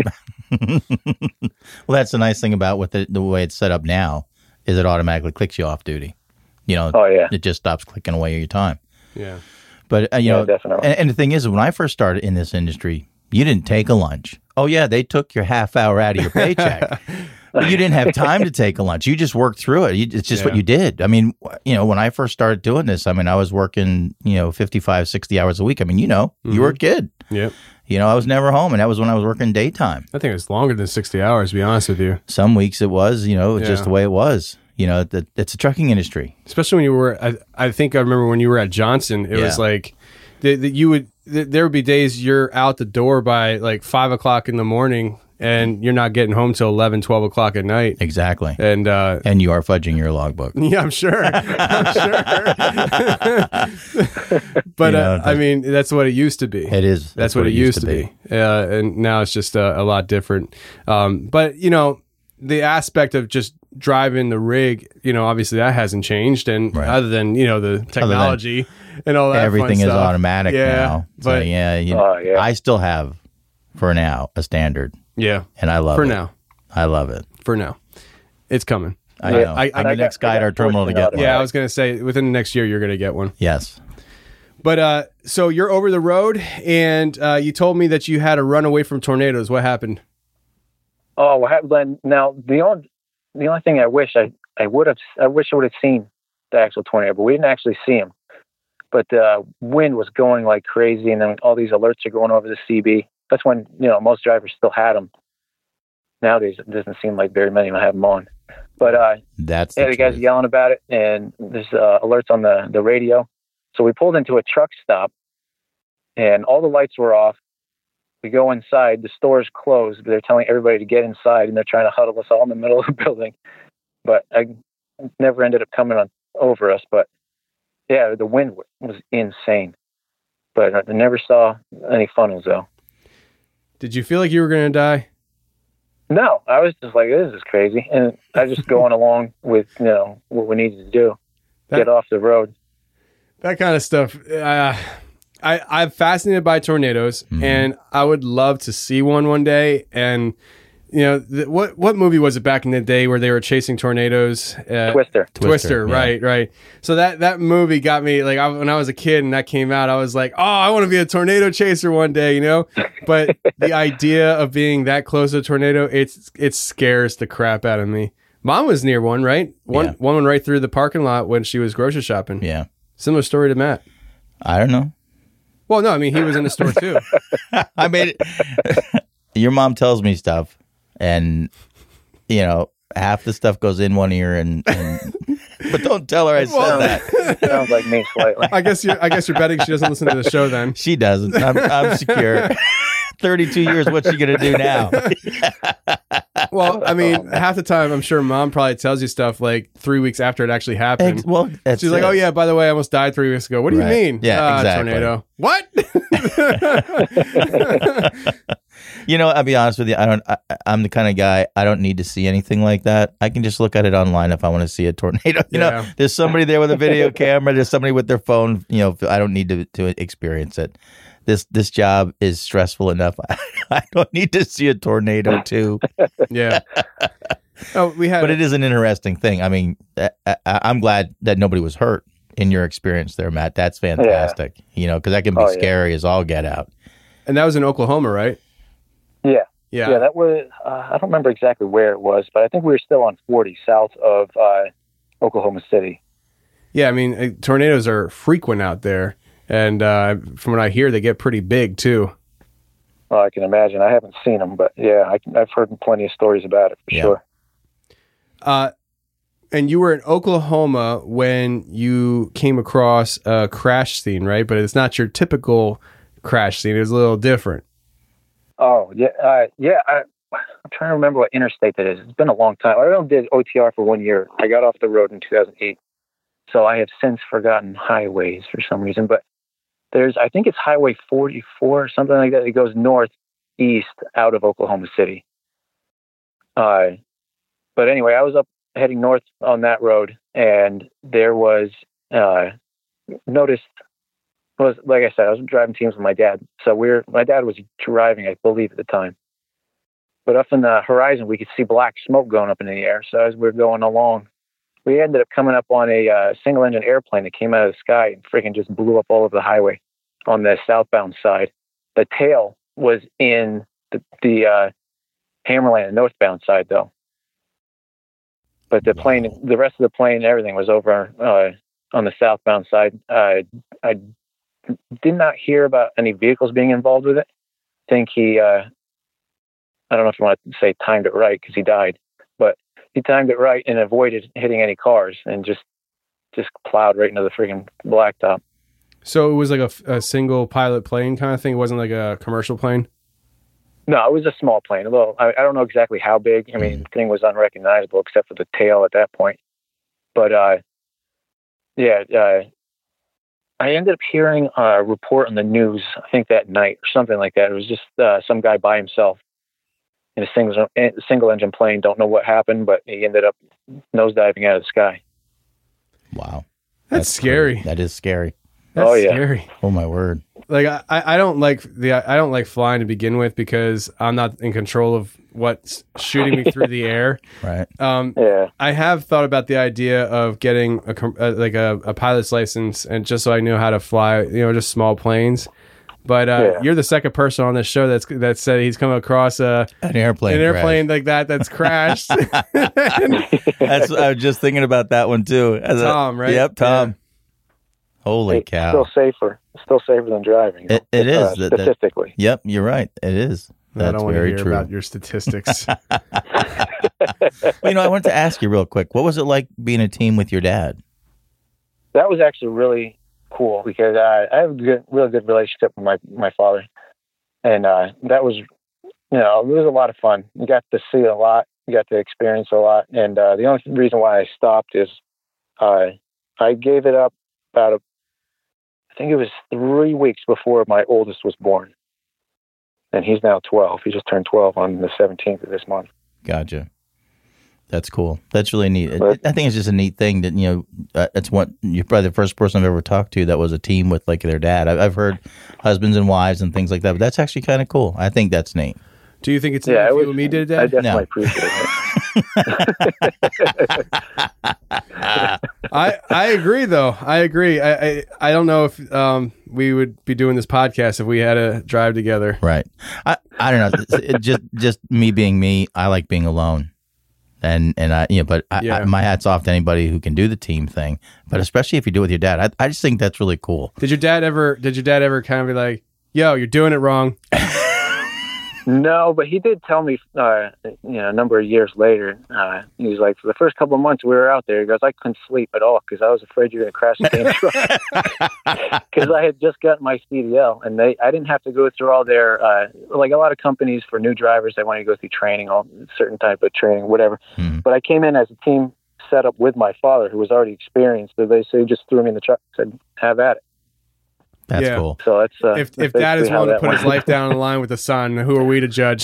today. Well, that's the nice thing about with the, the way it's set up now is it automatically clicks you off duty. You know, oh yeah, it just stops clicking away your time. Yeah. But uh, you Yeah, know, definitely. And, and the thing is, when I first started in this industry, you didn't take a lunch. Oh yeah, they took your half hour out of your paycheck. But you didn't have time to take a lunch. You just worked through it. You, it's just Yeah. what you did. I mean, you know, when I first started doing this, I mean, I was working, you know, fifty-five, sixty hours a week. I mean, you know, Mhm. you were a kid. Yep. You know, I was never home, and that was when I was working daytime. I think it was longer than sixty hours, to be honest with you. Some weeks it was, you know, it was just Yeah. the way it was. You know, the, it's a trucking industry. Especially when you were, I, I think I remember when you were at Johnson, it Yeah. was like that you would, th- there would be days you're out the door by like five o'clock in the morning and you're not getting home till eleven, twelve o'clock at night. Exactly. And, uh, and you are fudging your logbook. Yeah, I'm sure. I'm sure. But You know, uh, I mean, that's what it used to be. It is. That's, what, it used to be. Uh, and now it's just uh, a lot different. Um, but, you know, the aspect of just driving the rig, you know, obviously that hasn't changed. And Right. other than, you know, the technology and all that Everything fun is stuff. automatic yeah, now. So, But yeah, you, Oh, yeah. I still have, for now, a standard. yeah, And I love for it. now, I love it. for now, it's coming. I Yeah. know. I- I'm I the next guy at our terminal to get one. Yeah, I was going to say within the next year, you're going to get one. Yes. But uh, so you're over the road, and uh, you told me that you had to run away from tornadoes. What happened? Oh, what happened? Now the only the only thing I wish I I would have I wish I would have seen the actual tornado, but we didn't actually see him. But the wind was going like crazy, and then all these alerts are going over the C B. That's when you know most drivers still had them. Nowadays, it doesn't seem like very many have them on. But uh, That's yeah, the the guys truth. yelling about it, and there's uh, alerts on the the radio. So we pulled into a truck stop, and all the lights were off. We go inside. The store's closed, but they're telling everybody to get inside, and they're trying to huddle us all in the middle of the building. But I never ended up coming on over us. But yeah, the wind w- was insane. But I never saw any funnels, though. Did you feel like you were going to die? No, I was just like, this is crazy. And I was just going along with, you know, what we needed to do. That- Get off the road. That kind of stuff. Uh, I, I'm fascinated by tornadoes, Mhm. and I would love to see one one day. And you know, th- what what movie was it back in the day where they were chasing tornadoes? Uh, Twister. Twister, Twister, yeah. right, right. So that that movie got me like I, when I was a kid and that came out, I was like, oh, I want to be a tornado chaser one day, you know. But the idea of being that close to a tornado, it's it scares the crap out of me. Mom was near one, right? One Yeah. one went right through the parking lot when she was grocery shopping. Yeah. Similar story to Matt. I don't know. Well, no, I mean he was in the store too. I made it. Your mom tells me stuff, and you know, half the stuff goes in one ear, and, and but don't tell her I said Well- that. Sounds like me slightly. I guess you I guess you're betting she doesn't listen to the show then. She doesn't. I'm, I'm secure. Thirty-two years. What's she gonna do now? Well, I mean, half the time I'm sure mom probably tells you stuff like three weeks after it actually happened. Ex- well, that's She's like, it. "Oh yeah, by the way, I almost died three weeks ago." What do you Right. mean? Yeah, "Ah, exactly. Tornado. What? You know, I'll be honest with you. I don't. I, I'm the kind of guy. I don't need to see anything like that. I can just look at it online if I want to see a tornado. You know, Yeah. there's somebody there with a video camera. There's somebody with their phone. You know, I don't need to to experience it. This this job is stressful enough. I, I don't need to see a tornado too. Yeah. Oh, we had. But it is an interesting thing. I mean, I, I, I'm glad that nobody was hurt in your experience there, Matt. That's fantastic. You know, because that can be Oh, yeah. scary as all get out. and that was in Oklahoma, right? Yeah. Yeah. Yeah, that was, uh, I don't remember exactly where it was, but I think we were still on forty south of uh, Oklahoma City. Yeah, I mean, uh, tornadoes are frequent out there, and uh, from what I hear, they get pretty big too. Well, I can imagine. I haven't seen them, but yeah, I, can- I've heard plenty of stories about it for Yeah. sure. Uh, and you were in Oklahoma when you came across a crash scene, right? But it's not your typical crash scene. It was a little different. Oh, yeah. Uh, yeah. I, I'm trying to remember what interstate that is. It's been a long time. I only did O T R for one year. I got off the road in two thousand eight. So I have since forgotten highways for some reason. But there's, I think it's Highway forty-four or something like that. It goes northeast out of Oklahoma City. Uh, but anyway, I was up heading north on that road, and there was, uh, noticed, was like I said, I was driving teams with my dad. So we're, my dad was driving, I believe, at the time. But up in the horizon, we could see black smoke going up in the air. So as we we're going along, we ended up coming up on a uh, single engine airplane that came out of the sky and freaking just blew up all over the highway on the southbound side. The tail was in the, the uh, Hammerland northbound side, though. But the plane, the rest of the plane, everything was over uh, on the southbound side. Uh, I did not hear about any vehicles being involved with it. I think he, uh, I don't know if you want to say timed it right because he died, but he timed it right and avoided hitting any cars and just just plowed right into the freaking blacktop. So it was like a, a single pilot plane kind of thing. It wasn't like a commercial plane. No, it was a small plane. A little. I, I don't know exactly how big. I mean, the thing was unrecognizable except for the tail at that point. But uh, yeah, uh, I ended up hearing a report on the news, I think that night or something like that. It was just uh, some guy by himself in a single a single engine plane. Don't know what happened, but he ended up nosediving out of the sky. Wow, that's, that's scary. Crazy. That is scary. That's oh yeah. scary. Oh my word. Like I, I don't like the I don't like flying to begin with because I'm not in control of what's shooting me through the air. Right. Um, yeah. I have thought about the idea of getting a, a like a, a pilot's license and just so I knew how to fly, you know, just small planes. But uh, yeah. You're the second person on this show that's that said he's come across a an airplane, an airplane crash. like that that's crashed. That's I was just thinking about that one too. As Tom, a, right? Yep, Tom. Yeah. Holy it's cow! Still safer. It's still safer than driving. It, it is uh, that, statistically. That, yep, you're right. It is. That's I don't want very to hear true. about your statistics. Well, you know, I wanted to ask you real quick. What was it like being a team with your dad? That was actually really cool because I, I have a good, really good relationship with my my father, and uh, that was, you know, it was a lot of fun. You got to see a lot. You got to experience a lot. And uh, the only reason why I stopped is uh, I gave it up about a. I think it was three weeks before my oldest was born. And he's now twelve. He just turned twelve on the seventeenth of this month. Gotcha. That's cool. That's really neat. But, I think it's just a neat thing that, you know, uh, it's what you're probably the first person I've ever talked to that was a team with like their dad. I've, I've heard husbands and wives and things like that, but that's actually kind of cool. I think that's neat. Do you think it's yeah, neat it if was, you and me did that? I definitely No. appreciate it. I I agree though. I agree. I, I I don't know if um we would be doing this podcast if we had to drive together. Right. I, I don't know. It's, it just just me being me. I like being alone. And and I you know, but I, Yeah. I, my hat's off to anybody who can do the team thing. But especially if you do it with your dad, I I just think that's really cool. Did your dad ever? Did your dad ever kind of be like, "Yo, you're doing it wrong"? No, but he did tell me, uh, you know, a number of years later, uh, he was like, for the first couple of months we were out there, he goes, I couldn't sleep at all because I was afraid you were going to crash the damn truck. Because I had just gotten my C D L, and they, I didn't have to go through all their, uh, like a lot of companies for new drivers, they want you to go through training, all certain type of training, whatever. Hmm. But I came in as a team set up with my father, who was already experienced. So they say just threw me in the truck and said, have at it. That's Yeah. cool. So that's uh, If that's if dad is basically how willing to that put went. his life down on the line with the son, who are we to judge?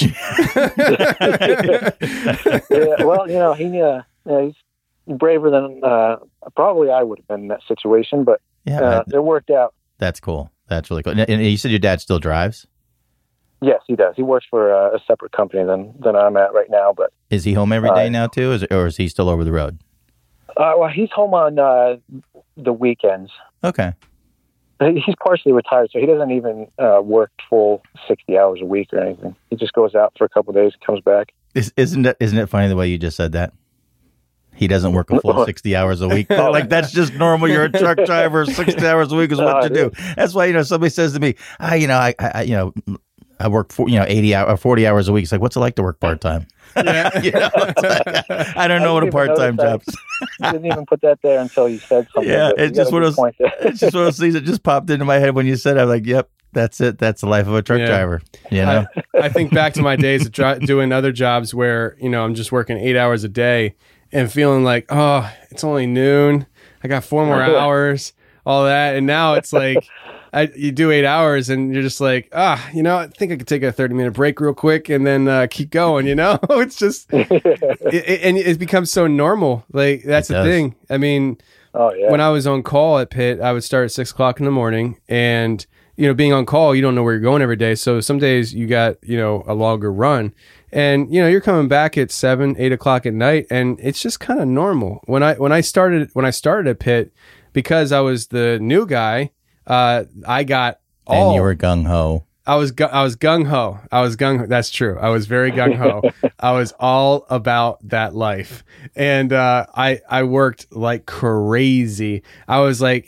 Yeah, well, you know, he uh, yeah, he's braver than uh, probably I would have been in that situation, but Yeah, uh, that- it worked out. That's cool. That's really cool. And, and you said your dad still drives? Yes, he does. He works for uh, a separate company than than I'm at right now, but Is he home every day Uh, now too, is, or is he still over the road? uh, well, he's home on uh, the weekends. Okay. He's partially retired, so he doesn't even uh, work full sixty hours a week or anything. He just goes out for a couple of days, comes back. Is, isn't it isn't it funny the way you just said that? He doesn't work a full sixty hours a week. Like that's just normal. You're a truck driver. Sixty hours a week is what Oh, you do. That's why, you know, somebody says to me, "Ah, you know, I, I you know, I work for, you know, eighty hours, forty hours a week." It's like, what's it like to work part time? Yeah. You know, it's like, I don't know what a didn't even part time notice job. I didn't even put that there until you said something. Yeah, but you it's got just a one good of those. point there. It's just one of those things that just popped into my head when you said it. I'm like, yep, that's it. That's the life of a truck Yeah. driver. You know, I, I think back to my days of dri- doing other jobs where, you know, I'm just working eight hours a day and feeling like, oh, it's only noon. I got four more hours, all that. And now it's like, I, you do eight hours and you're just like, ah, you know, I think I could take a thirty minute break real quick and then uh, keep going, you know? It's just, it, it, and it becomes so normal. Like, that's It the does. thing. I mean, Oh yeah. when I was on call at Pitt, I would start at six o'clock in the morning, and you know, being on call, you don't know where you're going every day. So some days you got, you know, a longer run, and you know, you're coming back at seven, eight o'clock at night, and it's just kind of normal. When I when I started when I started at Pitt, because I was the new guy, uh, I got all. and you were gung ho. I was gu- I was gung ho. I was gung ho. That's true. I was very gung ho. I was all about that life, and uh, I I worked like crazy. I was like, hey,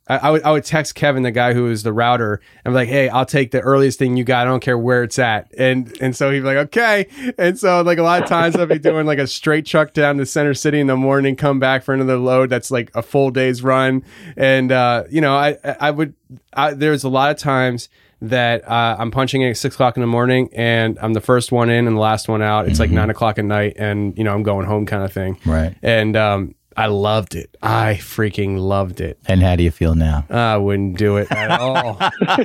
I, I would I would text Kevin, the guy who is the router, and be like, hey, I'll take the earliest thing you got. I don't care where it's at. And and so he'd be like, okay. And so like a lot of times I'll be doing like a straight truck down to Center City in the morning, come back for another load that's like a full day's run. And uh, you know, I I would I, there's a lot of times that uh, I'm punching in at six o'clock in the morning and I'm the first one in and the last one out. It's mm-hmm. like nine o'clock at night, and you know I'm going home kind of thing. Right. And um, I loved it. I freaking loved it. And how do you feel now? I wouldn't do it at all.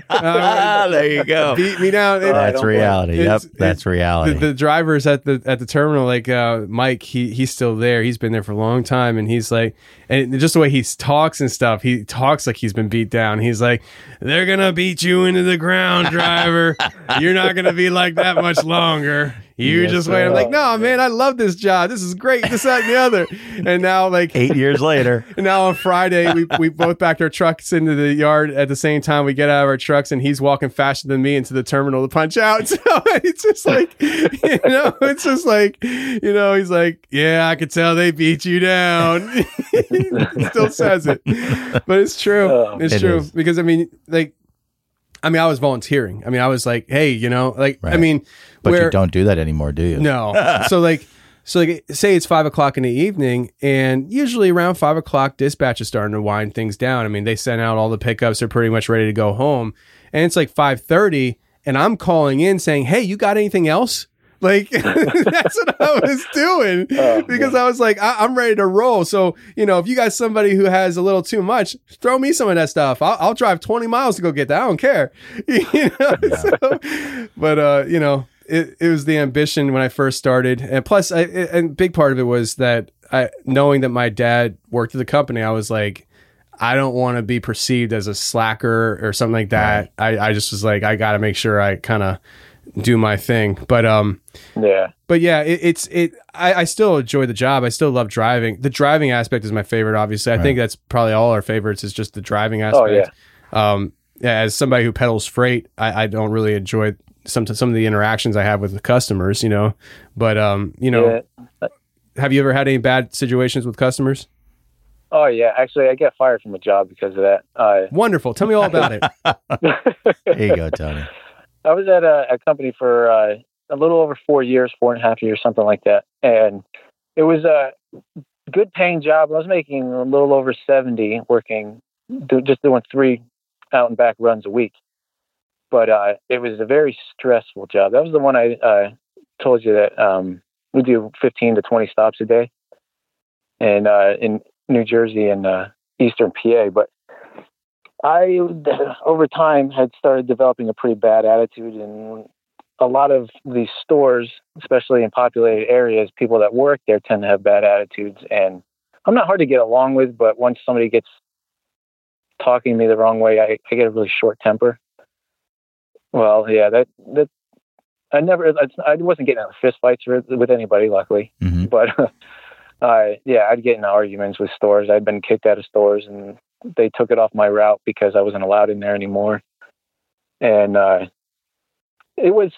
uh, there you go. Beat me down. It, that's reality. Yep, that's reality. The, the drivers at the at the terminal, like uh, Mike, he he's still there. He's been there for a long time, and he's like, and just the way he talks and stuff, he talks like he's been beat down. He's like, they're gonna beat you into the ground, driver. You're not gonna be like that much longer. You yes, just wait. I'm like, no, man, I love this job. This is great. This, that, and the other. And now, like eight years later, and now on Friday, we we both backed our trucks into the yard at the same time. We get out of our trucks, and he's walking faster than me into the terminal to punch out. So it's just like, you know, it's just like, you know, he's like, yeah, I could tell they beat you down. He still says it, but it's true. Oh, it's it true is. Because I mean, like. I mean, I was volunteering. I mean, I was like, hey, you know, like, right. I mean, but where, you don't do that anymore, do you? No. so like, so like, say it's five o'clock in the evening, and usually around five o'clock, dispatch is starting to wind things down. I mean, they send out all the pickups; they're pretty much ready to go home, and it's like five thirty, and I'm calling in saying, hey, you got anything else? Like, that's what I was doing oh, because man. I was like, I- I'm ready to roll. So, you know, if you got somebody who has a little too much, throw me some of that stuff. I'll, I'll drive twenty miles to go get that. I don't care. You know? Yeah. So, but, uh, you know, it, it was the ambition when I first started. And plus, I, it, and a big part of it was that I, knowing that my dad worked at the company, I was like, I don't want to be perceived as a slacker or something like that. Right. I, I just was like, I got to make sure I kind of do my thing. But um yeah but yeah it, it's it I, I still enjoy the job. I still love driving. The driving aspect is my favorite, obviously. I right. think that's probably all our favorites, is just the driving aspect. Oh, yeah. Um yeah, as somebody who peddles freight, I, I don't really enjoy some some of the interactions I have with the customers, you know. But um you know yeah. Have you ever had any bad situations with customers? Oh yeah, actually I got fired from a job because of that. Uh Wonderful. Tell me all about it. There you go, Tony. I was at a, a company for uh, a little over four years, four and a half years, something like that. And it was a good paying job. I was making a little over seventy working, do, just doing three out and back runs a week. But uh, it was a very stressful job. That was the one I uh, told you that um, we do fifteen to twenty stops a day and uh, in New Jersey and uh, Eastern P A. But I, over time, had started developing a pretty bad attitude, and a lot of these stores, especially in populated areas, people that work there tend to have bad attitudes, and I'm not hard to get along with, but once somebody gets talking to me the wrong way, I, I get a really short temper. Well, yeah, that, that I never, I wasn't getting into fist fights with, with anybody, luckily, mm-hmm. but uh, yeah, I'd get in arguments with stores. I'd been kicked out of stores, and they took it off my route because I wasn't allowed in there anymore. And uh, it was,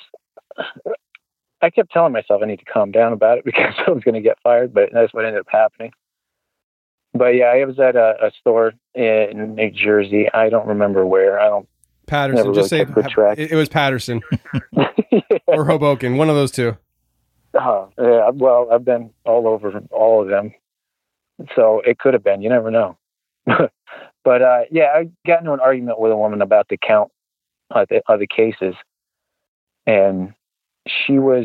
I kept telling myself I need to calm down about it because I was going to get fired, but that's what ended up happening. But yeah, I was at a, a store in New Jersey. I don't remember where. I don't. Patterson. Really just say ha- it was Patterson yeah. or Hoboken, one of those two. Uh, yeah, well, I've been all over all of them. So it could have been, you never know. But uh, yeah, I got into an argument with a woman about the count of the, of the cases, and she was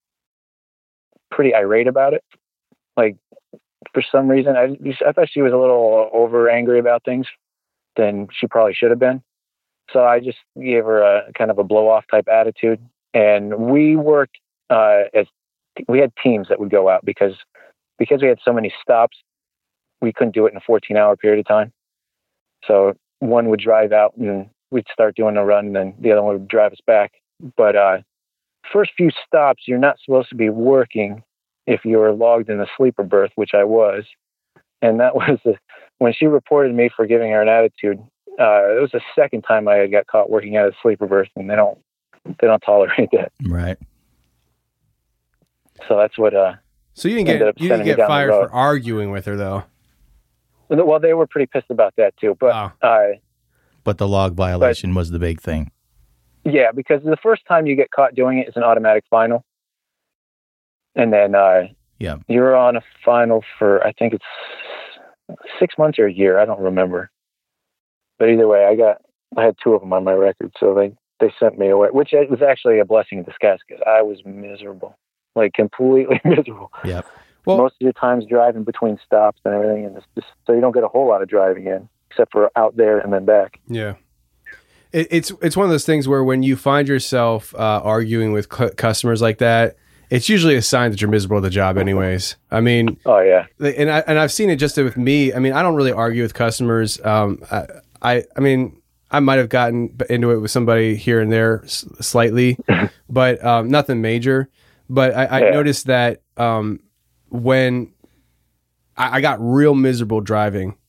pretty irate about it. Like, for some reason, I, I thought she was a little over angry about things than she probably should have been. So I just gave her a kind of a blow off type attitude, and we worked uh, as we had teams that would go out because because we had so many stops. We couldn't do it in a fourteen hour period of time. So one would drive out and we'd start doing a run, and then the other one would drive us back. But uh, first few stops, you're not supposed to be working if you're logged in a sleeper berth, which I was. And that was the, when she reported me for giving her an attitude. Uh, it was the second time I got caught working at a sleeper berth, and they don't they don't tolerate that. Right. So that's what. Uh, so you didn't get you didn't get fired for arguing with her, though. Well, they were pretty pissed about that too, but oh. uh, but the log violation but, was the big thing. Yeah, because the first time you get caught doing it is an automatic final, and then uh, yeah, you're on a final for I think it's six months or a year. I don't remember, but either way, I got I had two of them on my record, so they they sent me away, which was actually a blessing in disguise because I was miserable, like completely miserable. Yep. Well, most of your time's driving between stops and everything, and it's just, so you don't get a whole lot of driving in, except for out there and then back. Yeah, it, it's it's one of those things where when you find yourself uh, arguing with cu- customers like that, it's usually a sign that you're miserable at the job, anyways. I mean, oh yeah, and I and I've seen it just with me. I mean, I don't really argue with customers. Um, I, I I mean, I might have gotten into it with somebody here and there s- slightly, but um, nothing major. But I, I yeah. noticed that. Um, when I, I got real miserable driving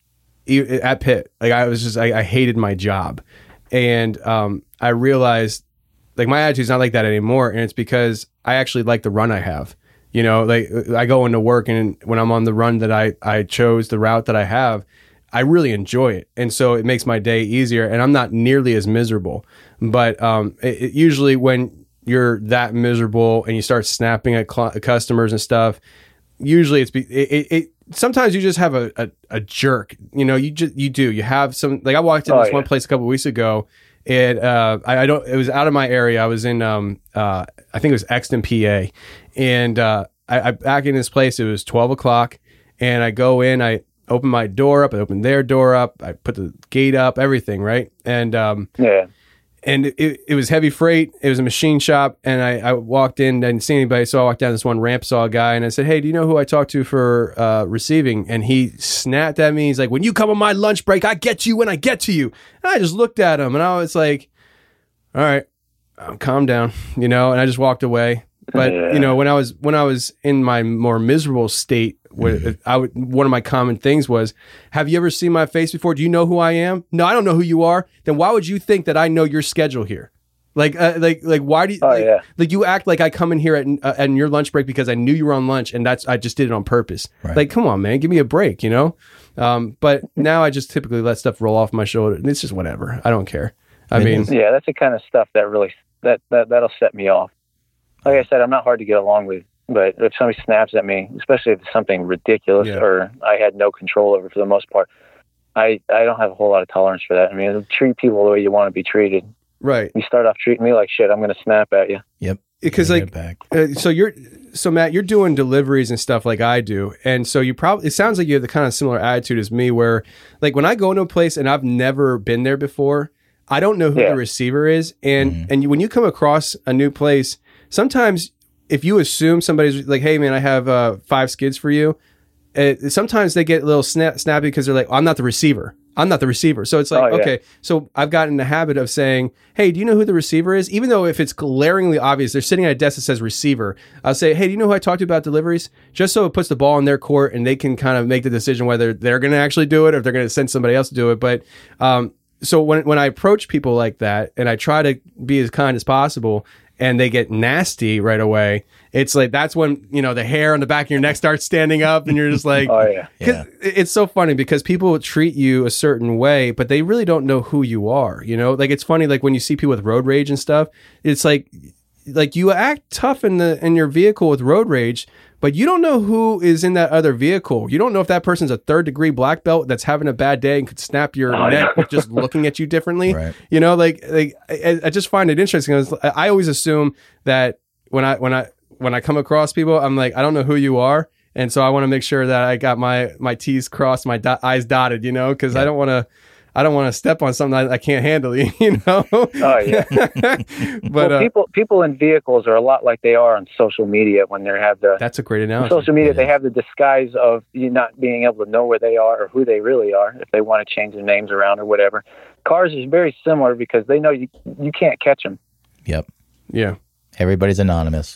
at Pitt, like I was just, I, I hated my job. And um, I realized like my attitude's not like that anymore. And it's because I actually like the run I have, you know, like I go into work and when I'm on the run that I, I chose, the route that I have, I really enjoy it. And so it makes my day easier and I'm not nearly as miserable. But um, it, it usually when you're that miserable and you start snapping at cl- customers and stuff, usually it's, be, it, it, it, sometimes you just have a, a, a jerk, you know, you just, you do, you have some, like I walked in oh, this yeah. one place a couple of weeks ago and, uh, I, I don't, it was out of my area. I was in, um, uh, I think it was Exton, P A. And, uh, I, I back in this place, it was twelve o'clock and I go in, I open my door up, I open their door up, I put the gate up, everything. Right. And, um, yeah. And it, it was heavy freight. It was a machine shop. And I, I walked in, didn't see anybody. So I walked down this one ramp, saw a guy and I said, hey, do you know who I talked to for uh, receiving? And he snapped at me. He's like, when you come on my lunch break, I get you when I get to you. And I just looked at him and I was like, all right, um, calm down, you know, and I just walked away. But, yeah. you know, when I was when I was in my more miserable state, mm-hmm. I would, one of my common things was, have you ever seen my face before? Do you know who I am? No, I don't know who you are. Then why would you think that I know your schedule here? Like, uh, like, like, why do you, oh, like, yeah. like you act like I come in here at, uh, at your lunch break because I knew you were on lunch and that's, I just did it on purpose. Right. Like, come on, man, give me a break, you know? Um, but now I just typically let stuff roll off my shoulder and it's just whatever. I don't care. I It mean, is. Yeah, that's the kind of stuff that really, that, that, that'll set me off. Like I said, I'm not hard to get along with, but if somebody snaps at me, especially if it's something ridiculous Yeah. or I had no control over for the most part, I, I don't have a whole lot of tolerance for that. I mean, treat people the way you want to be treated. right. You start off treating me like shit, I'm going to snap at you. Yep. Because Bring like, it back. uh, so you're, so Matt, you're doing deliveries and stuff like I do. And so you probably, it sounds like you have the kind of similar attitude as me where like when I go into a place and I've never been there before, I don't know who Yeah. the receiver is. And, Mhm. and you, when you come across a new place, sometimes if you assume somebody's like, hey man, I have uh, five skids for you. It, sometimes they get a little snap, snappy because they're like, I'm not the receiver. I'm not the receiver. So it's like, Oh, yeah. okay, so I've gotten in the habit of saying, hey, do you know who the receiver is? Even though if it's glaringly obvious, they're sitting at a desk that says receiver. I'll say, hey, do you know who I talked to about deliveries? Just so it puts the ball in their court and they can kind of make the decision whether they're going to actually do it or if they're going to send somebody else to do it. But um, so when, when I approach people like that and I try to be as kind as possible and they get nasty right away, it's like, that's when, you know, the hair on the back of your neck starts standing up and you're just like, Oh, yeah. 'cause Yeah. it's so funny because people treat you a certain way, but they really don't know who you are, you know? Like, it's funny, like when you see people with road rage and stuff, it's like, like you act tough in the, in your vehicle with road rage, but you don't know who is in that other vehicle. You don't know if that person's a third degree black belt that's having a bad day and could snap your Oh, neck yeah. with just looking at you differently. Right. You know, like, like I, I just find it interesting. I, was, I always assume that when I, when I, when I come across people, I'm like, I don't know who you are. And so I want to make sure that I got my, my T's crossed, my do- I's dotted, you know, cause Yeah. I don't want to, I don't want to step on something I, I can't handle, you know? Oh, yeah. but, well, uh, people people in vehicles are a lot like they are on social media when they have the that's a great analogy. social media. Yeah. They have the disguise of you not being able to know where they are or who they really are if they want to change their names around or whatever. Cars is very similar because they know you you can't catch them. Yep. Yeah. Everybody's anonymous.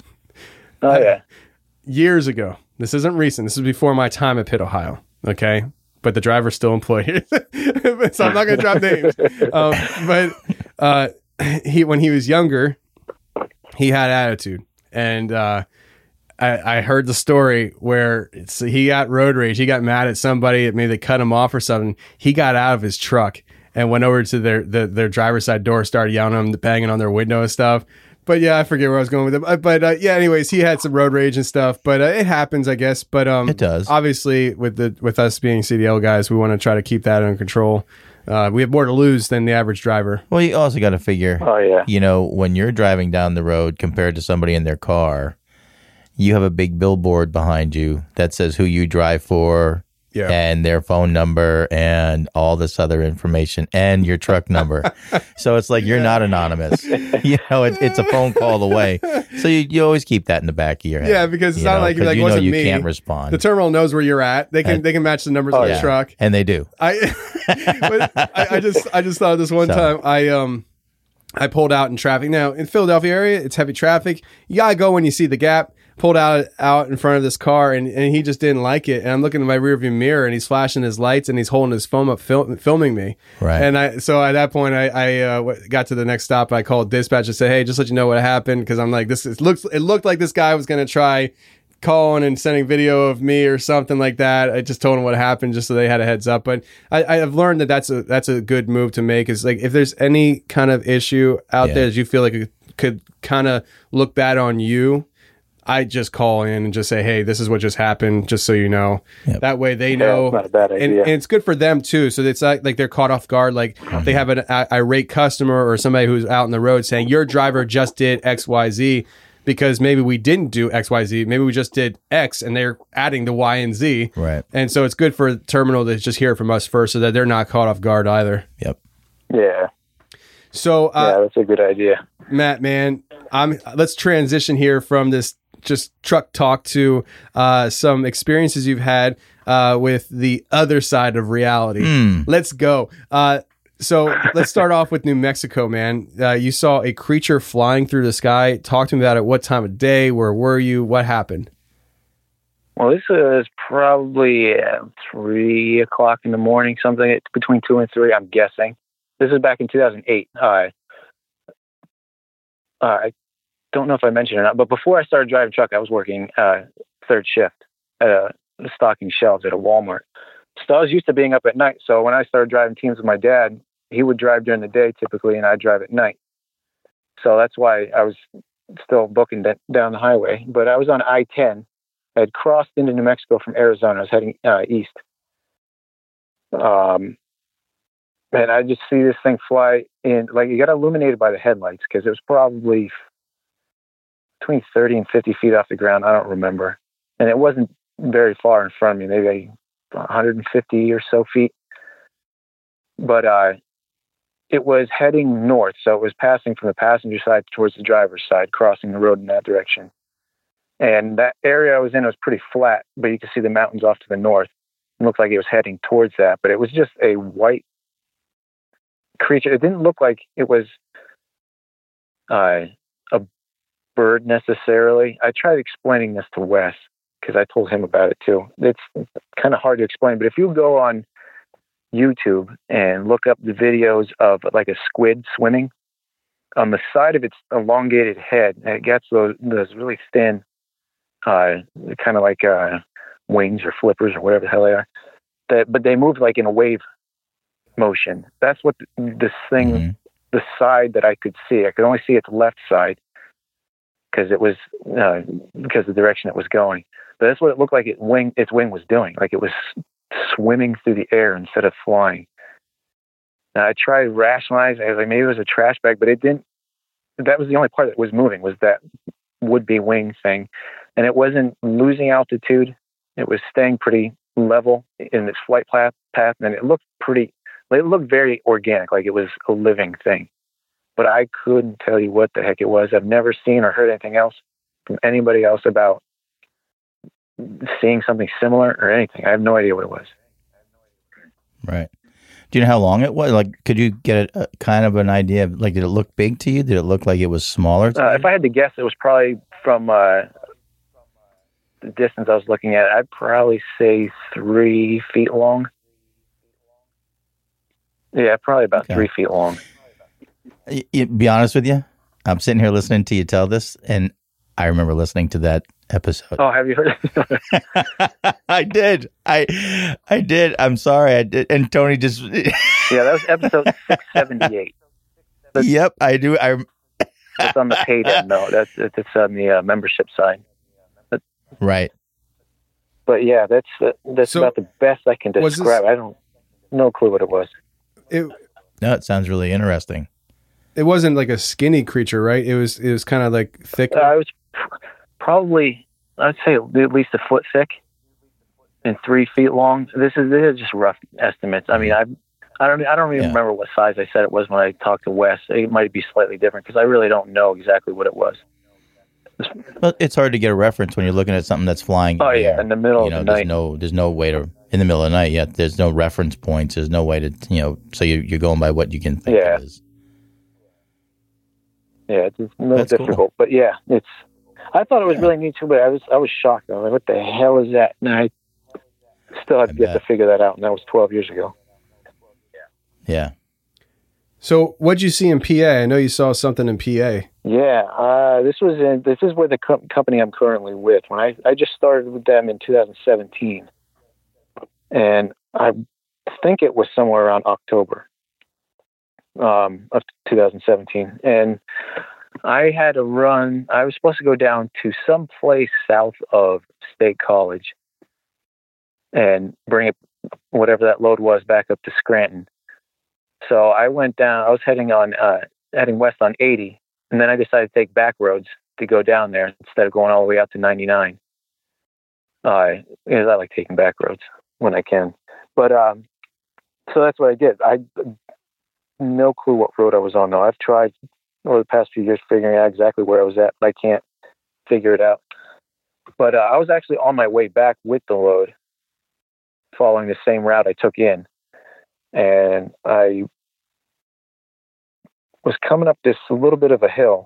Oh yeah. Years ago, this isn't recent. This is before my time at Pitt, Ohio. Okay. But the driver's still employed here. So I'm not going to drop names. Um, but uh, he, when he was younger, he had attitude. And uh, I, I heard the story where it's, he got road rage. He got mad at somebody. Maybe they cut him off or something. He got out of his truck and went over to their the, their driver's side door, started yelling at them, banging on their window and stuff. But yeah, I forget where I was going with it. But uh, yeah, anyways, he had some road rage and stuff. But uh, it happens, I guess. But um, it does. Obviously, with the with us being C D L guys, we want to try to keep that under control. Uh, we have more to lose than the average driver. Well, you also got to figure, Oh, yeah. you know, when you're driving down the road compared to somebody in their car, you have a big billboard behind you that says who you drive for Yeah. and their phone number and all this other information and your truck number. So it's like you're not anonymous. You know, it, it's a phone call away. So you, you always keep that in the back of your head. Yeah, because it's you not know, like, 'cause like you know wasn't you me. can't respond. The terminal knows where you're at. They can And- they can match the numbers Oh, of the yeah. truck. And they do. I, but I I just I just thought of this one So. time. I um I pulled out in traffic. Now in Philadelphia area, it's heavy traffic. You gotta go when you see the gap. Pulled out out in front of this car, and, and he just didn't like it. And I'm looking in my rearview mirror, and he's flashing his lights, and he's holding his phone up, fil- filming me. Right. And I so at that point, I, I uh, w- got to the next stop. I called dispatch and said, "Hey, just let you know what happened," because I'm like, this it looks it looked like this guy was gonna try calling and sending video of me or something like that. I just told him what happened just so they had a heads up. But I, I have learned that that's a that's a good move to make. Is like if there's any kind of issue out Yeah. there that you feel like it could kind of look bad on you, I just call in and just say, hey, this is what just happened, just so you know. Yep. That way they Yeah, know. it's not a bad and, idea. and it's good for them too. So it's like, like they're caught off guard. Like they have an i- irate customer or somebody who's out on the road saying, your driver just did X Y Z, because maybe we didn't do X Y Z. Maybe we just did X and they're adding the Y and Z. Right. And so it's good for the terminal to just hear it from us first so that they're not caught off guard either. Yep. Yeah. So, uh, Yeah, that's a good idea. Matt, man, I'm let's transition here from this just truck talk to uh, some experiences you've had uh, with the other side of reality. Mm. Let's go. Uh, so let's start off with New Mexico, man. Uh, you saw a creature flying through the sky. Talk to me about it. What time of day? Where were you? What happened? Well, this is probably uh, three o'clock in the morning, something it's between two and three, I'm guessing. This is back in two thousand eight. Uh, uh, I don't know if I mentioned it or not, but before I started driving truck, I was working uh, third shift at a stocking shelves at a Walmart. So I was used to being up at night. So when I started driving teams with my dad, he would drive during the day typically, and I'd drive at night. So that's why I was still booking d- down the highway. But I was on I ten. I had crossed into New Mexico from Arizona. I was heading uh, east. Um, and I just see this thing fly in. Like, you got illuminated by the headlights because it was probably between thirty and fifty feet off the ground. I don't remember. And it wasn't very far in front of me, maybe one hundred fifty or so feet. But uh, it was heading north. So it was passing from the passenger side towards the driver's side, crossing the road in that direction. And that area I was in was pretty flat, but you could see the mountains off to the north. It looked like it was heading towards that, but it was just a white creature. It didn't look like it was uh, a bird necessarily. I tried explaining this to Wes because I told him about it too. It's kind of hard to explain, but if you go on YouTube and look up the videos of like a squid swimming, on the side of its elongated head, it gets those, those really thin, uh, kind of like uh, wings or flippers or whatever the hell they are. That, but they move like in a wave motion. That's what th- this thing, Mm-hmm. the side that I could see. I could only see its left side because it was uh, because of the direction it was going. But that's what it looked like. It wing, its wing was doing. Like it was swimming through the air instead of flying. And I tried rationalizing. I was like, maybe it was a trash bag, but it didn't. That was the only part that was moving, was that would-be wing thing. And it wasn't losing altitude. It was staying pretty level in its flight path, path, and it looked pretty, it looked very organic, like it was a living thing. But I couldn't tell you what the heck it was. I've never seen or heard anything else from anybody else about seeing something similar or anything. I have no idea what it was. Right. Do you know how long it was? Like, could you get a, a kind of an idea of, like, did it look big to you? Did it look like it was smaller to Uh, you? if I had to guess, it was probably from uh, the distance I was looking at, I'd probably say three feet long. Yeah, probably about Okay. three feet long. Y- y- be honest with you, I'm sitting here listening to you tell this, and I remember listening to that episode. Oh, have you heard it? I did. I I did. I'm sorry. I did. And Tony just. Yeah, that was episode six seventy-eight. That's, yep, I do. I. That's on the paid end, though. That's it's on the uh, membership side. But, right. But yeah, that's uh, that's So, about the best I can was describe. this- I don't, no clue what it was. It No, it sounds really interesting. it wasn't like a skinny creature, right? It was it was kind of like thick. Uh, I was pr- probably, I'd say at least a foot thick and three feet long. This is this is just rough estimates. I mean, I I don't I don't even Yeah. remember what size I said it was when I talked to Wes. It might be slightly different because I really don't know exactly what it was. Well, it's hard to get a reference when you're looking at something that's flying. Oh in the yeah, air. in the middle You know, of the there's night. no, there's no way to in the middle of the night. Yet there's no reference points. There's no way to, you know. So you, you're going by what you can think Yeah. it is. Yeah, it's a little That's cool. difficult, but yeah, it's. I thought it was really neat too, but I was I was shocked. I was like, "What the hell is that?" And I still have I yet to bet. figure that out, and that was twelve years ago. Yeah. So what'd you see in P A? I know you saw something in P A. Yeah, uh, this was in, this is with the co- company I'm currently with. When I I just started with them in two thousand seventeen, and I think it was somewhere around October um, of two thousand seventeen, and I had to run. I was supposed to go down to some place south of State College and bring it, whatever that load was, back up to Scranton. So I went down. I was heading on, uh, heading west on eighty, and then I decided to take back roads to go down there instead of going all the way out to ninety-nine. Uh, because I like taking back roads when I can. But um, so that's what I did. I no clue what road I was on. Though I've tried over the past few years figuring out exactly where I was at, but I can't figure it out. But uh, I was actually on my way back with the load, following the same route I took in. And I was coming up this a little bit of a hill,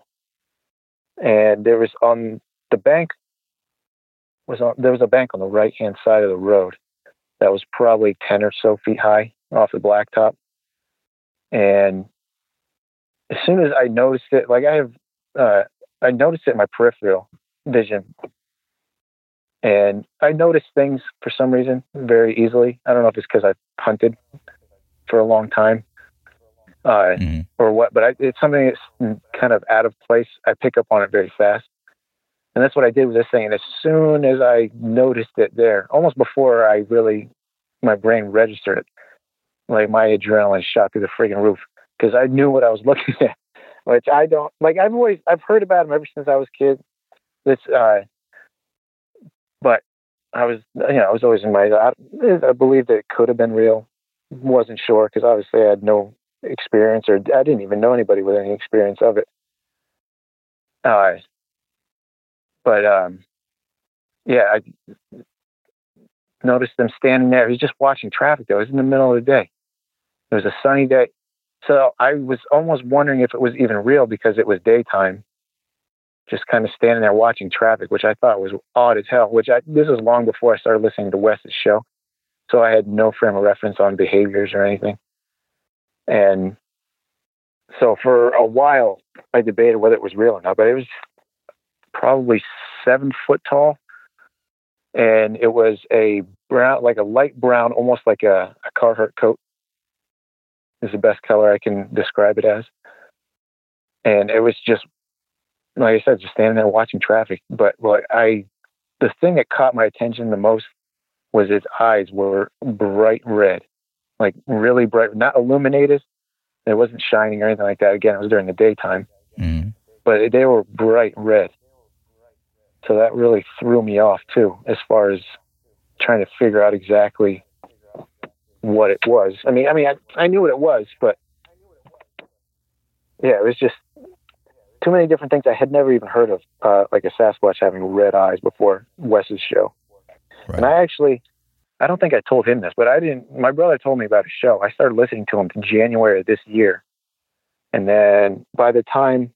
and there was on the bank was on there was a bank on the right hand side of the road that was probably ten or so feet high off the blacktop. And as soon as I noticed it, like I have, uh, I noticed it in my peripheral vision, and I noticed things for some reason very easily. I don't know if it's because I've hunted for a long time, uh, Mhm. or what, but I, it's something that's kind of out of place. I pick up on it very fast. And that's what I did with this thing. And as soon as I noticed it there, almost before I really, my brain registered it, like my adrenaline shot through the friggin' roof because I knew what I was looking at, which I don't, like I've always, I've heard about them ever since I was a kid. This, uh, but I was, you know, I was always in my, I, I believe that it could have been real. Wasn't sure because obviously I had no experience, or I didn't even know anybody with any experience of it. Uh, but um, yeah, I noticed them standing there. He was just watching traffic. Though it was in the middle of the day. It was a sunny day, so I was almost wondering if it was even real because it was daytime. Just kind of standing there watching traffic, which I thought was odd as hell. Which I this was long before I started listening to Wes's show. So I had no frame of reference on behaviors or anything. And so for a while, I debated whether it was real or not, but it was probably seven foot tall. And it was a brown, like a light brown, almost like a, a Carhartt coat is the best color I can describe it as. And it was just, like I said, just standing there watching traffic. But what I, the thing that caught my attention the most was his eyes were bright red, like really bright, not illuminated. It wasn't shining or anything like that. Again, it was during the daytime, Mm-hmm. but they were bright red. So that really threw me off too, as far as trying to figure out exactly what it was. I mean, I mean, I, I knew what it was, but yeah, it was just too many different things I had never even heard of, uh, like a Sasquatch having red eyes before Wes's show. Right. And I actually, I don't think I told him this, but I didn't, my brother told me about his show. I started listening to him in January of this year. And then by the time,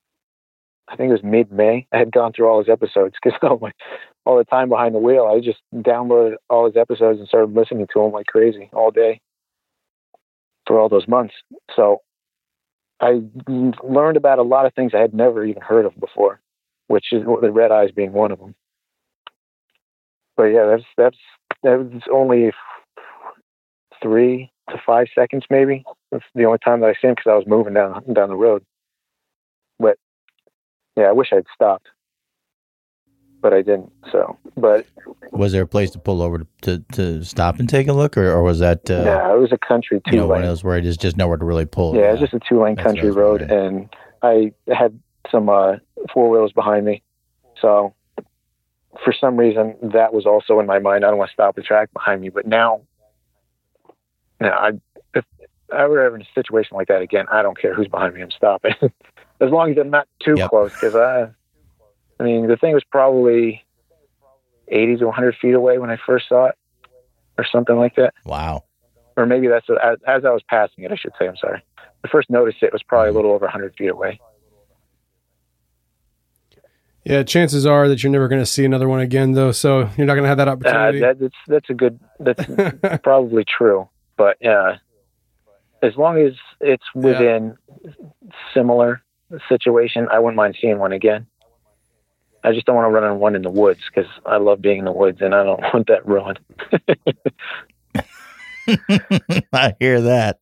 I think it was mid-May, I had gone through all his episodes because all, my, all the time behind the wheel, I just downloaded all his episodes and started listening to him like crazy all day for all those months. So I learned about a lot of things I had never even heard of before. which is the red eyes being one of them. But yeah, that's that's that was only three to five seconds, maybe. That's the only time that I seen because I was moving down down the road. But yeah, I wish I'd stopped, but I didn't. So, but was there a place to pull over to to, to stop and take a look, or, or was that? Uh, yeah, it was a country two you know, lane. One of those where there's just nowhere to really pull. Yeah, it's just a two lane country road, and I had some uh, four wheels behind me, so. For some reason, that was also in my mind. I don't want to stop the track behind me. But now, now I, if I were ever in a situation like that again, I don't care who's behind me. I'm stopping. As long as I'm not too yep. close. Because, I, I mean, the thing was probably eighty to one hundred feet away when I first saw it or something like that. Wow. Or maybe that's as, as I was passing it, I should say. I'm sorry. I first noticed it was probably a little over one hundred feet away. Yeah, chances are that you're never going to see another one again, though. So you're not going to have that opportunity. Uh, that, that's that's a good. That's probably true. But uh, as long as it's within yeah. similar situation, I wouldn't mind seeing one again. I just don't want to run on one in the woods because I love being in the woods and I don't want that ruined. I hear that.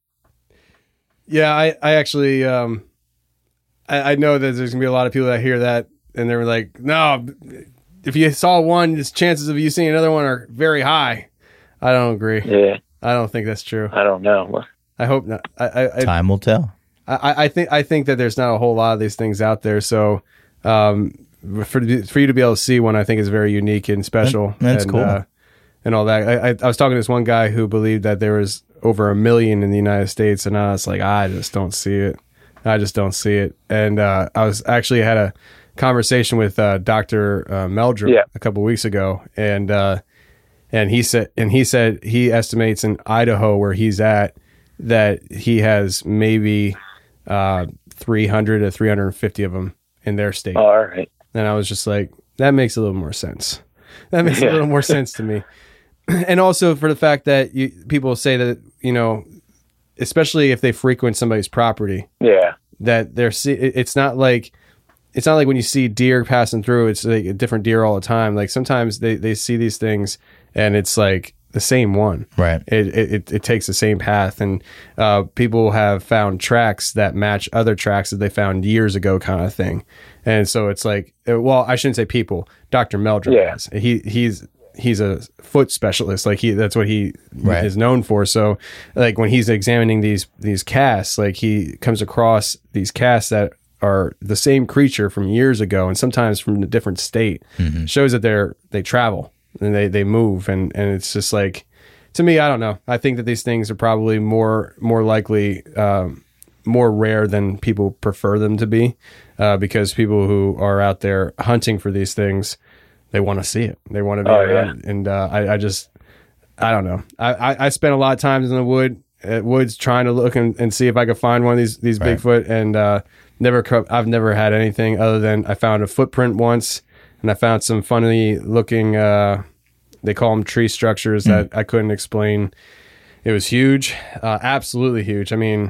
Yeah, I I actually um, I, I know that there's going to be a lot of people that hear that. And they were like, no, if you saw one, the chances of you seeing another one are very high. I don't agree. Yeah. I don't think that's true. I don't know. I hope not. I, I, I, Time will tell. I, I think I think that there's not a whole lot of these things out there. So um, for for you to be able to see one, I think is very unique and special. That, that's and, cool. Uh, and all that. I, I, I was talking to this one guy who believed that there was over a million in the United States. And I was like, I just don't see it. I just don't see it. And uh, I was actually had a conversation with uh, Doctor Uh, Meldrum yeah. a couple of weeks ago, and uh, and he said and he said he estimates in Idaho where he's at that he has maybe uh, three hundred to three hundred fifty of them in their state. Oh, all right. And I was just like, that makes a little more sense. That makes yeah. a little more sense to me. And also for the fact that you, people say that, you know, especially if they frequent somebody's property, yeah, that they're it's not like. It's not like when you see deer passing through, it's like a different deer all the time. Like sometimes they, they see these things and it's like the same one. Right. It it, it takes the same path. And uh, people have found tracks that match other tracks that they found years ago kind of thing. And so it's like, well, I shouldn't say people. Doctor Meldrum yeah. has. He, he's he's a foot specialist. Like he that's what he right. is known for. So like when he's examining these these casts, like he comes across these casts that are the same creature from years ago and sometimes from a different state. Mm-hmm. Shows that they're they travel and they they move and and it's just like, to me, I don't know, I think that these things are probably more more likely um more rare than people prefer them to be, uh because people who are out there hunting for these things, they want to see it, they want to be oh, around yeah. and uh I, I just I don't know I, I I spent a lot of times in the wood at woods trying to look and, and see if I could find one of these these right. Bigfoot, and uh Never, I've never had anything other than I found a footprint once, and I found some funny looking. Uh, they call them tree structures mm. that I couldn't explain. It was huge, uh, absolutely huge. I mean,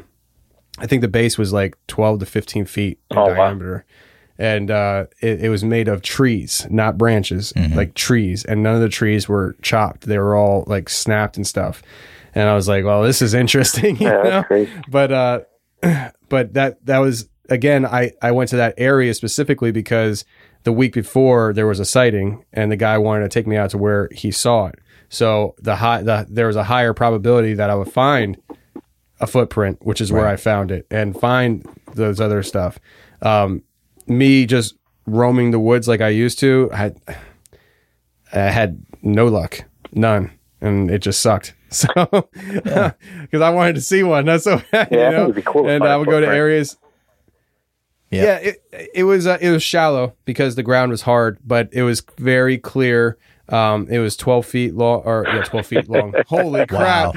I think the base was like twelve to fifteen feet in oh, diameter, wow. and uh, it, it was made of trees, not branches, mm-hmm. like trees, and none of the trees were chopped. They were all like snapped and stuff. And I was like, "Well, this is interesting," you yeah, know. That's crazy. But uh, but that that was. Again, I, I went to that area specifically because the week before there was a sighting and the guy wanted to take me out to where he saw it. So the high, the, there was a higher probability that I would find a footprint, which is right. where I found it, and find those other stuff. Um, me just roaming the woods like I used to, I had, I had no luck, none. And it just sucked. So, because yeah. I wanted to see one. That's so, yeah, you know? It would be cool. And I would go to areas. Yep. Yeah, it it was uh, it was shallow because the ground was hard, but it was very clear. Um, it was twelve feet long, or yeah, twelve feet long. Holy crap!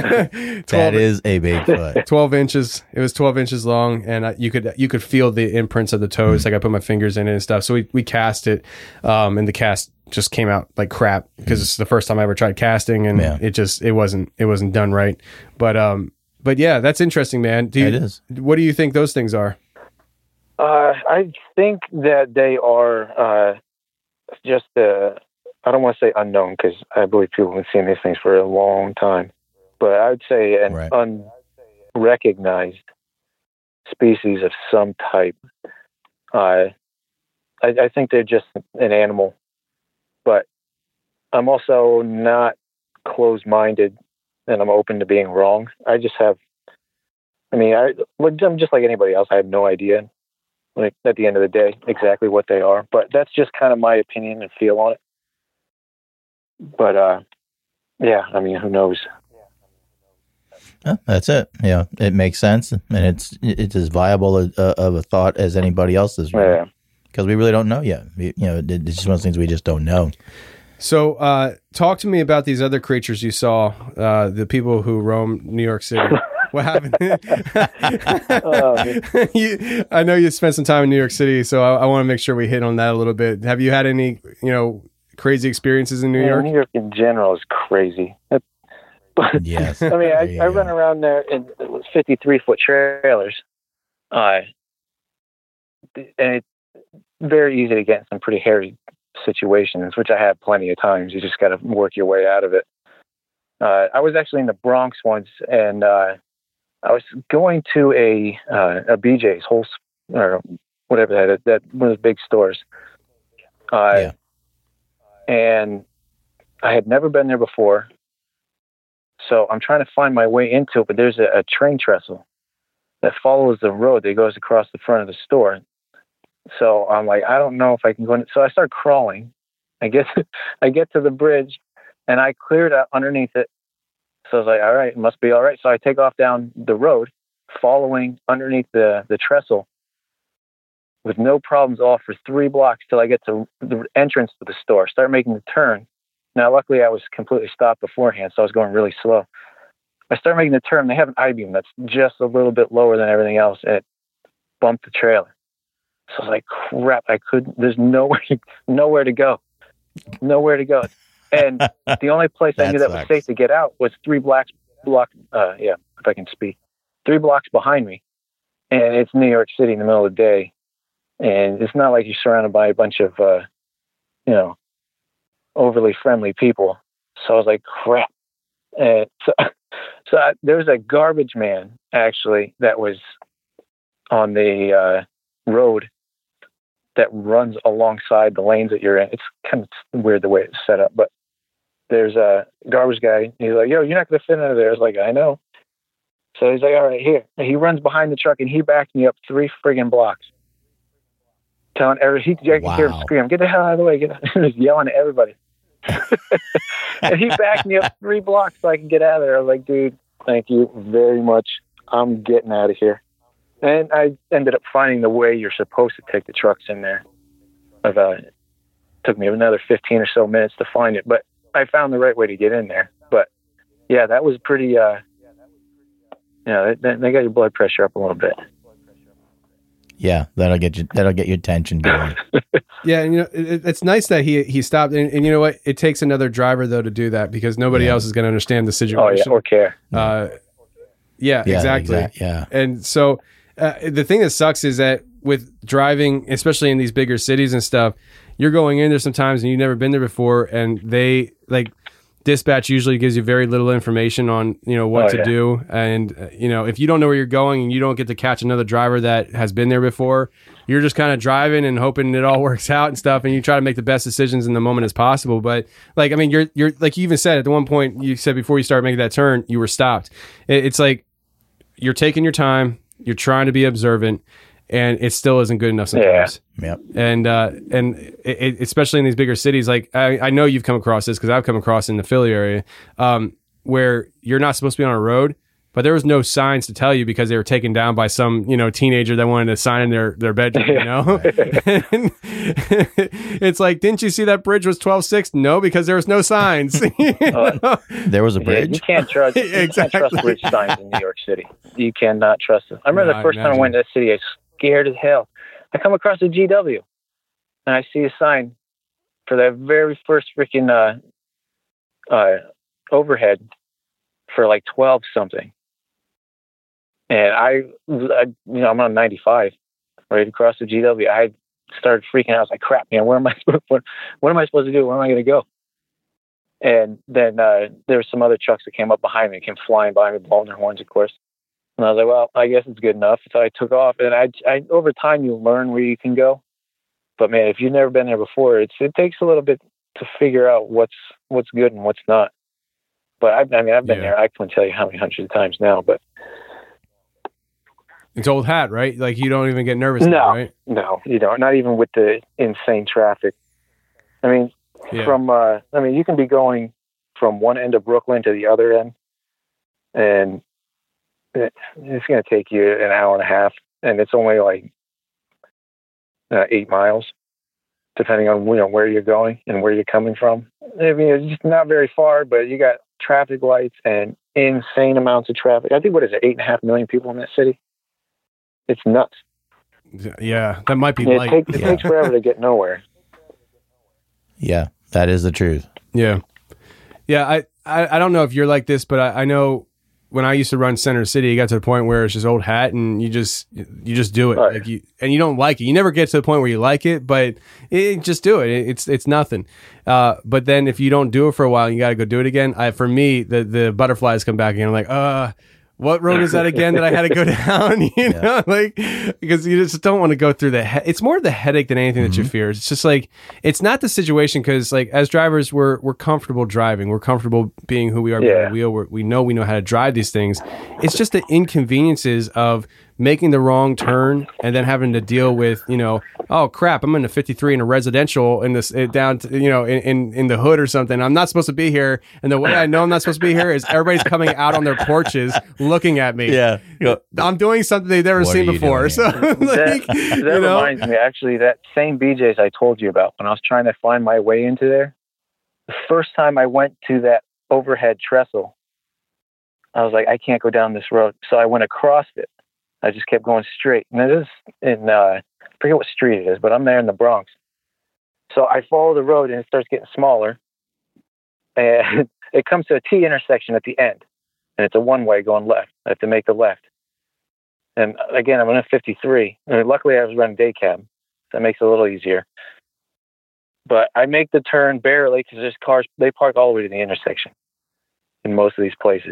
That is a big foot. Twelve inches. It was twelve inches long, and uh, you could you could feel the imprints of the toes. Mm-hmm. Like I put my fingers in it and stuff. So we we cast it, um, and the cast just came out like crap because mm-hmm. it's the first time I ever tried casting, and yeah. it just it wasn't it wasn't done right. But um, but yeah, that's interesting, man. Do you, it is. What do you think those things are? Uh, I think that they are uh, just uh, I don't want to say unknown because I believe people have been seeing these things for a long time, but I would say an Right. unrecognized species of some type. Uh, I, I think they're just an animal, but I'm also not closed-minded, and I'm open to being wrong. I just have, I mean, I, I'm just like anybody else. I have no idea, like, at the end of the day, exactly what they are. But that's just kind of my opinion and feel on it. But, uh, yeah, I mean, who knows? Oh, that's it. Yeah, it makes sense, and it's it's as viable a, a, of a thought as anybody else's. Really. Yeah. Because we really don't know yet. We, you know, it's just one of those things we just don't know. So, uh, talk to me about these other creatures you saw, uh, the people who roam New York City. What happened? Oh, you, I know you spent some time in New York City, so I, I want to make sure we hit on that a little bit. Have you had any, you know, crazy experiences in New yeah, York? New York in general is crazy. But, Yes. I mean, There I, you I go. run around there in fifty-three foot trailers. Uh, and it's very easy to get in some pretty hairy situations, which I have plenty of times. You just got to work your way out of it. Uh, I was actually in the Bronx once, and uh, I was going to a uh, a B J's, whole or whatever that that one of those big stores. Uh, Yeah. And I had never been there before. So I'm trying to find my way into it, but there's a, a train trestle that follows the road that goes across the front of the store. So I'm like, I don't know if I can go in. So I start crawling. I get I get to the bridge, and I cleared out underneath it. So I was like, all right, it must be all right. So I take off down the road, following underneath the, the trestle with no problems off for three blocks till I get to the entrance to the store. Start making the turn. Now, luckily, I was completely stopped beforehand, so I was going really slow. I start making the turn. They have an I-beam that's just a little bit lower than everything else, and it bumped the trailer. So I was like, crap, I couldn't, there's nowhere, nowhere to go. Nowhere to go. And the only place I That knew that was sucks. safe to get out was three blocks, block, uh, yeah, if I can speak, three blocks behind me. And it's New York City in the middle of the day. And it's not like you're surrounded by a bunch of, uh, you know, overly friendly people. So I was like, crap. And so, so I, there was a garbage man, actually, that was on the uh, road that runs alongside the lanes that you're in. It's kind of weird the way it's set up, but there's a garbage guy. He's like, yo, you're not going to fit into there. I was like, I know. So he's like, all right, here. And he runs behind the truck, and he backed me up three friggin' blocks. Telling every, he, I can hear him Wow. scream, get the hell out of the way. Get out. He was yelling at everybody. And he backed me up three blocks so I could get out of there. I was like, dude, thank you very much. I'm getting out of here. And I ended up finding the way you're supposed to take the trucks in there. Uh, it took me another fifteen or so minutes to find it, but I found the right way to get in there. But yeah, that was pretty, uh, you know, they, they got your blood pressure up a little bit. Yeah, that'll get you. That'll get your attention going. Yeah, and you know, it, it's nice that he he stopped, and, and you know what? It takes another driver though to do that because nobody Yeah. else is going to understand the Oh, situation. yeah, or care. Uh, yeah, Yeah, exactly. exact- yeah. And so uh, the thing that sucks is that with driving, especially in these bigger cities and stuff, you're going in there sometimes and you've never been there before, and they like dispatch usually gives you very little information on, you know, what Oh, to yeah. do. And, uh, you know, if you don't know where you're going and you don't get to catch another driver that has been there before, you're just kind of driving and hoping it all works out and stuff. And you try to make the best decisions in the moment as possible. But like, I mean, you're, you're like you even said at the one point, you said before you started making that turn, you were stopped. It, it's like you're taking your time, you're trying to be observant, and it still isn't good enough sometimes. Yep. And uh, and it, it, especially in these bigger cities, like I, I know you've come across this because I've come across in the Philly area, um, where you're not supposed to be on a road, but there was no signs to tell you because they were taken down by some, you know, teenager that wanted to sign in their, their bedroom, you know? And it's like, didn't you see that bridge was twelve six? No, because there was no signs. You know? There was a Yeah, bridge. you can't trust. You Exactly. can't trust bridge signs in New York City. You cannot trust them. I remember No, I the first time I imagine. went to that city, I was scared as hell. I come across a G W, and I see a sign for that very first freaking uh, uh, overhead for like twelve something. And I, I, you know, I'm on ninety-five. right across the G W. I started freaking out. I was like, crap, man, where am I, what, what am I supposed to do? Where am I going to go? And then uh, there were some other trucks that came up behind me, came flying by me, blowing their horns, of course. And I was like, well, I guess it's good enough. So I took off. And I, I over time, you learn where you can go. But, man, if you've never been there before, it's it takes a little bit to figure out what's what's good and what's not. But, I, I mean, I've been Yeah. there. I couldn't tell you how many hundreds of times now. But It's old hat, right? Like you don't even get nervous no, now, right? no, you don't. Not even with the insane traffic. I mean, Yeah. from uh, I mean, you can be going from one end of Brooklyn to the other end, and it, it's going to take you an hour and a half, and it's only like uh, eight miles, depending on you know where you're going and where you're coming from. I mean, it's just not very far, but you got traffic lights and insane amounts of traffic. I think what is it, eight and a half million people in that city? It's nuts. Yeah, that might be It, light. take, it Yeah. takes forever to get nowhere. Yeah, that is the truth. Yeah. Yeah, I, I, I don't know if you're like this, but I, I know when I used to run Center City, it got to the point where it's just old hat and you just you just do it. Right. Like you and you don't like it. You never get to the point where you like it, but it, just do it. It- It's it's nothing. Uh, but then if you don't do it for a while, you got to go do it again. I, for me, the the butterflies come back again. I'm like, uh, what road is that again that I had to go down? You Yeah. know, like because you just don't want to go through the. He- it's more the headache than anything that you fear. It's just like it's not the situation because like as drivers, we're we're comfortable driving. We're comfortable being who we are behind Yeah. the wheel. We're, we know we know how to drive these things. It's just the inconveniences of making the wrong turn and then having to deal with you know oh crap I'm in a fifty-three in a residential in this it down to, you know in, in in the hood or something. I'm not supposed to be here, and the way I know I'm not supposed to be here is everybody's coming out on their porches looking at me. Yeah. I'm doing something they've never What seen are you before. doing So like, that that you know, reminds me, actually, that same B J's I told you about when I was trying to find my way into there. The first time I went to that overhead trestle, I was like, I can't go down this road. So I went across it. I just kept going straight. And it is in, uh, I forget what street it is, but I'm there in the Bronx. So I follow the road and it starts getting smaller. And it comes to a T intersection at the end. And it's a one-way going left. I have to make the left. And again, I'm in a fifty-three. And luckily, I was running day cab. So that makes it a little easier. But I make the turn barely because there's cars. They park all the way to the intersection in most of these places.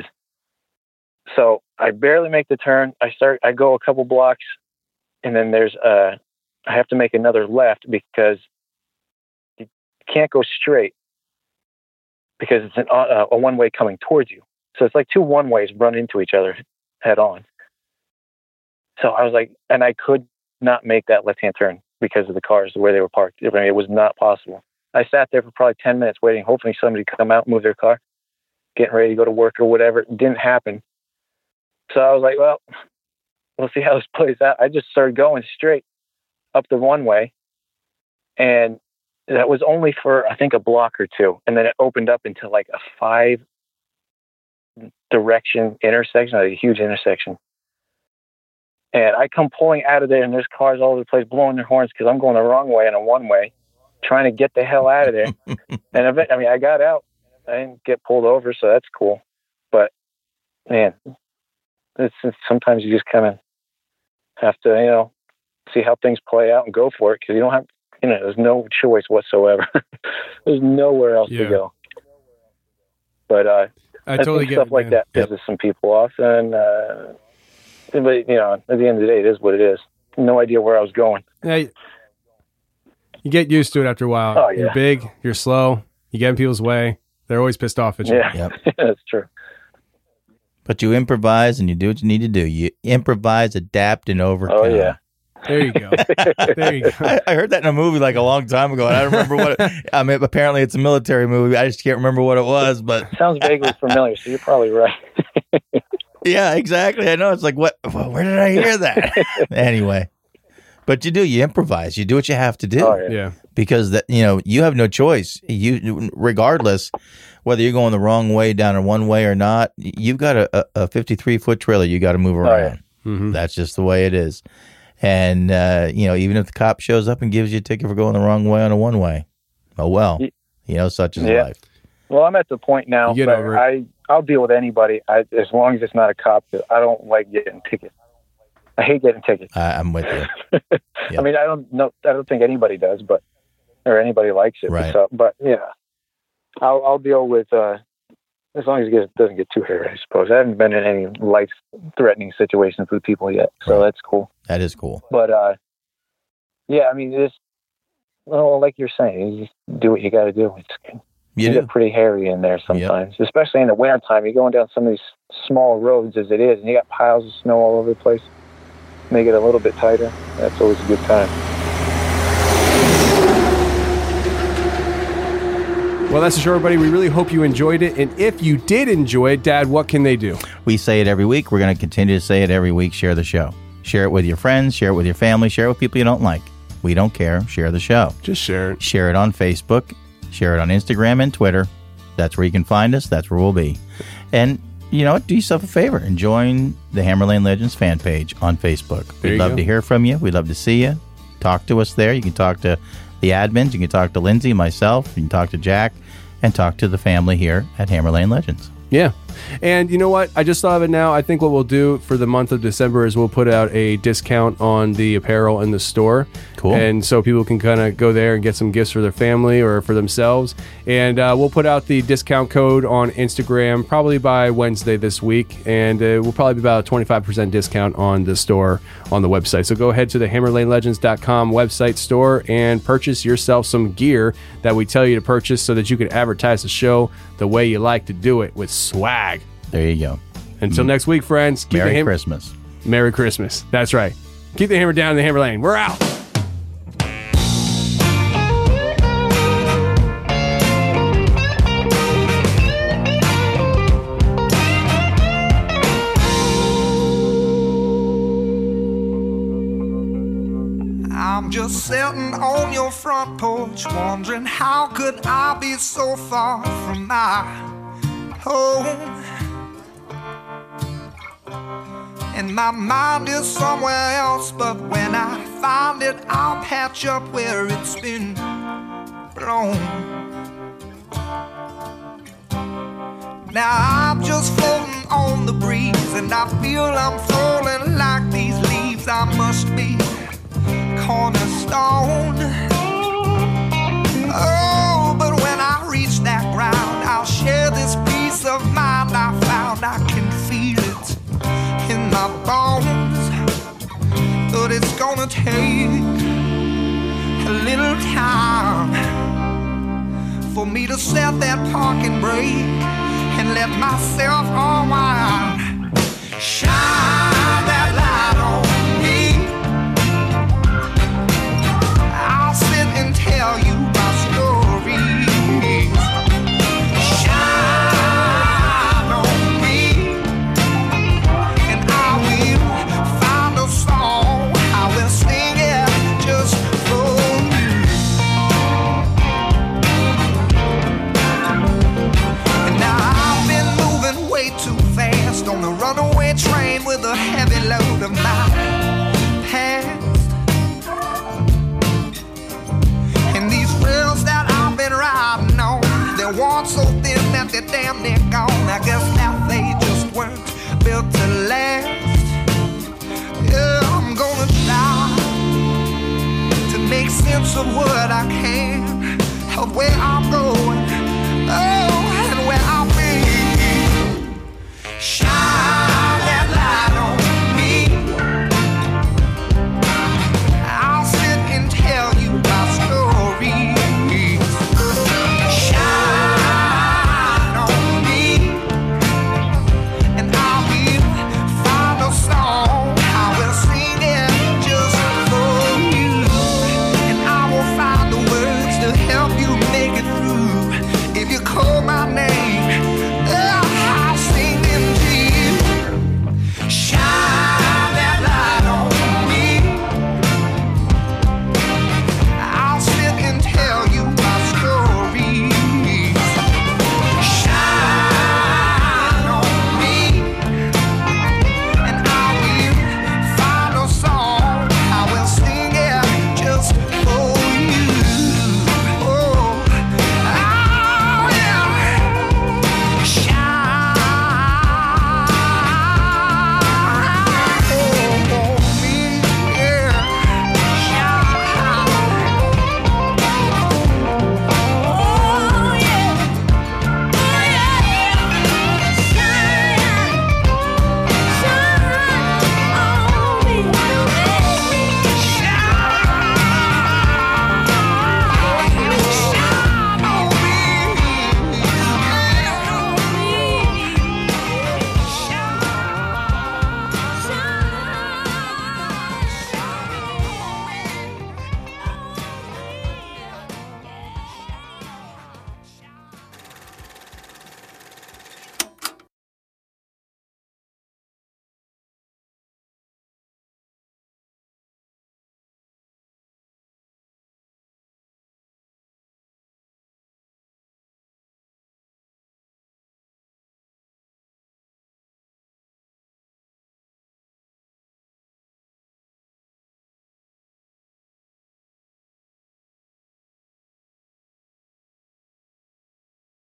So I barely make the turn. I start. I go a couple blocks, and then there's a. I have to make another left because you can't go straight because it's an, uh, a one-way coming towards you. So it's like two one-ways run into each other head on. So I was like, and I could not make that left-hand turn because of the cars, the way they were parked. I mean, it was not possible. I sat there for probably ten minutes waiting, hopefully somebody could come out, move their car, getting ready to go to work or whatever. It didn't happen. So I was like, well, we'll see how this plays out. I just started going straight up the one-way. And that was only for, I think, a block or two. And then it opened up into like a five direction intersection, like a huge intersection. And I come pulling out of there, and there's cars all over the place blowing their horns because I'm going the wrong way on a one-way, trying to get the hell out of there. And I, I mean, I got out. I didn't get pulled over, so that's cool. But man, it's, it's sometimes you just kind of have to, you know, see how things play out and go for it because you don't have, you know, there's no choice whatsoever. There's nowhere else Yeah. to go. But uh, I I totally think get stuff it, like man. that pisses some people off, and uh, but you know, at the end of the day, it is what it is. No idea where I was going. Yeah, you- you get used to it after a while. Oh, yeah. You're big, you're slow, you get in people's way. They're always pissed off at you. Yeah, Yep. that's true. But you improvise and you do what you need to do. You improvise, adapt, and overcome. Oh yeah. There you go. There you go. I, I heard that in a movie like a long time ago, and I don't remember what. It, I mean, apparently it's a military movie. I just can't remember what it was, but Sounds vaguely familiar, so you're probably right. yeah, exactly. I know. It's like, what? Well, where did I hear that? Anyway, but you do. You improvise. You do what you have to do. Oh, yeah. Yeah. Because that you know you have no choice. You regardless whether you're going the wrong way down a one way or not, you've got a, a fifty-three foot trailer you got to move around. yeah. Mhm. That's just the way it is. And uh, you know, even if the cop shows up and gives you a ticket for going the wrong way on a one way, oh well, Y- you know, such is Yeah. life. Well, I'm at the point now You get where over it. I I'll deal with anybody I, as long as it's not a cop. I don't like getting tickets. I hate getting tickets. I, I'm with you. I mean, I don't know. I don't think anybody does, but or anybody likes it. Right. So, but yeah, I'll, I'll deal with uh, as long as it gets, doesn't get too hairy. I suppose I haven't been in any life-threatening situations with people yet, so right. That's cool. That is cool. But uh, yeah, I mean, just well, like you're saying, you just do what you got to do. It's You, you do. get pretty hairy in there sometimes, yep. Especially in the wintertime. You're going down some of these small roads as it is, and you got piles of snow all over the place. Make it a little bit tighter. That's always a good time. Well, that's the show, everybody. We really hope you enjoyed it. And if you did enjoy it, Dad, what can they do? We say it every week. We're going to continue to say it every week. Share the show. Share it with your friends. Share it with your family. Share it with people you don't like. We don't care. Share the show. Just share it. Share it on Facebook. Share it on Instagram and Twitter. That's where you can find us. That's where we'll be. And you know what? Do yourself a favor and join the Hammer Lane Legends fan page on Facebook. There We'd you love go. to hear from you. We'd love to see you. Talk to us there. You can talk to the admins. You can talk to Lindsay, myself. You can talk to Jack and talk to the family here at Hammer Lane Legends. Yeah. And you know what? I just thought of it now. I think what we'll do for the month of December is we'll put out a discount on the apparel in the store. Cool. And so people can kind of go there and get some gifts for their family or for themselves. And uh, we'll put out the discount code on Instagram probably by Wednesday this week. And uh, we'll probably be about a twenty-five percent discount on the store on the website. So go ahead to the hammer lane legends dot com website store and purchase yourself some gear that we tell you to purchase so that you can advertise the show the way you like to do it, with swag. There you go. Until Mm. next week, friends. Keep Merry the hammer- Christmas. Merry Christmas. That's right. Keep the hammer down in the hammer lane. We're out. I'm just sitting on your front porch, wondering how could I be so far from my home. And my mind is somewhere else, but when I find it, I'll patch up where it's been blown. Now I'm just floating on the breeze, and I feel I'm falling like these leaves. I must be cornerstone. Oh, but when I reach that ground, I'll share this peace of mind I found. I can feel it in my bones, but it's gonna take a little time for me to set that parking brake and let myself unwind. Shine that light on me. I'll sit and tell you my stories. Shine on me, and I will find a song. I will sing it just for you. And now I've been moving way too fast on the runaway train with a heavy load of my past. And these rails that I've been riding on, they're worn so thin that they're damn near gone. I guess that they just weren't built to last. Yeah, I'm gonna try to make sense of what I can, of where I'm going.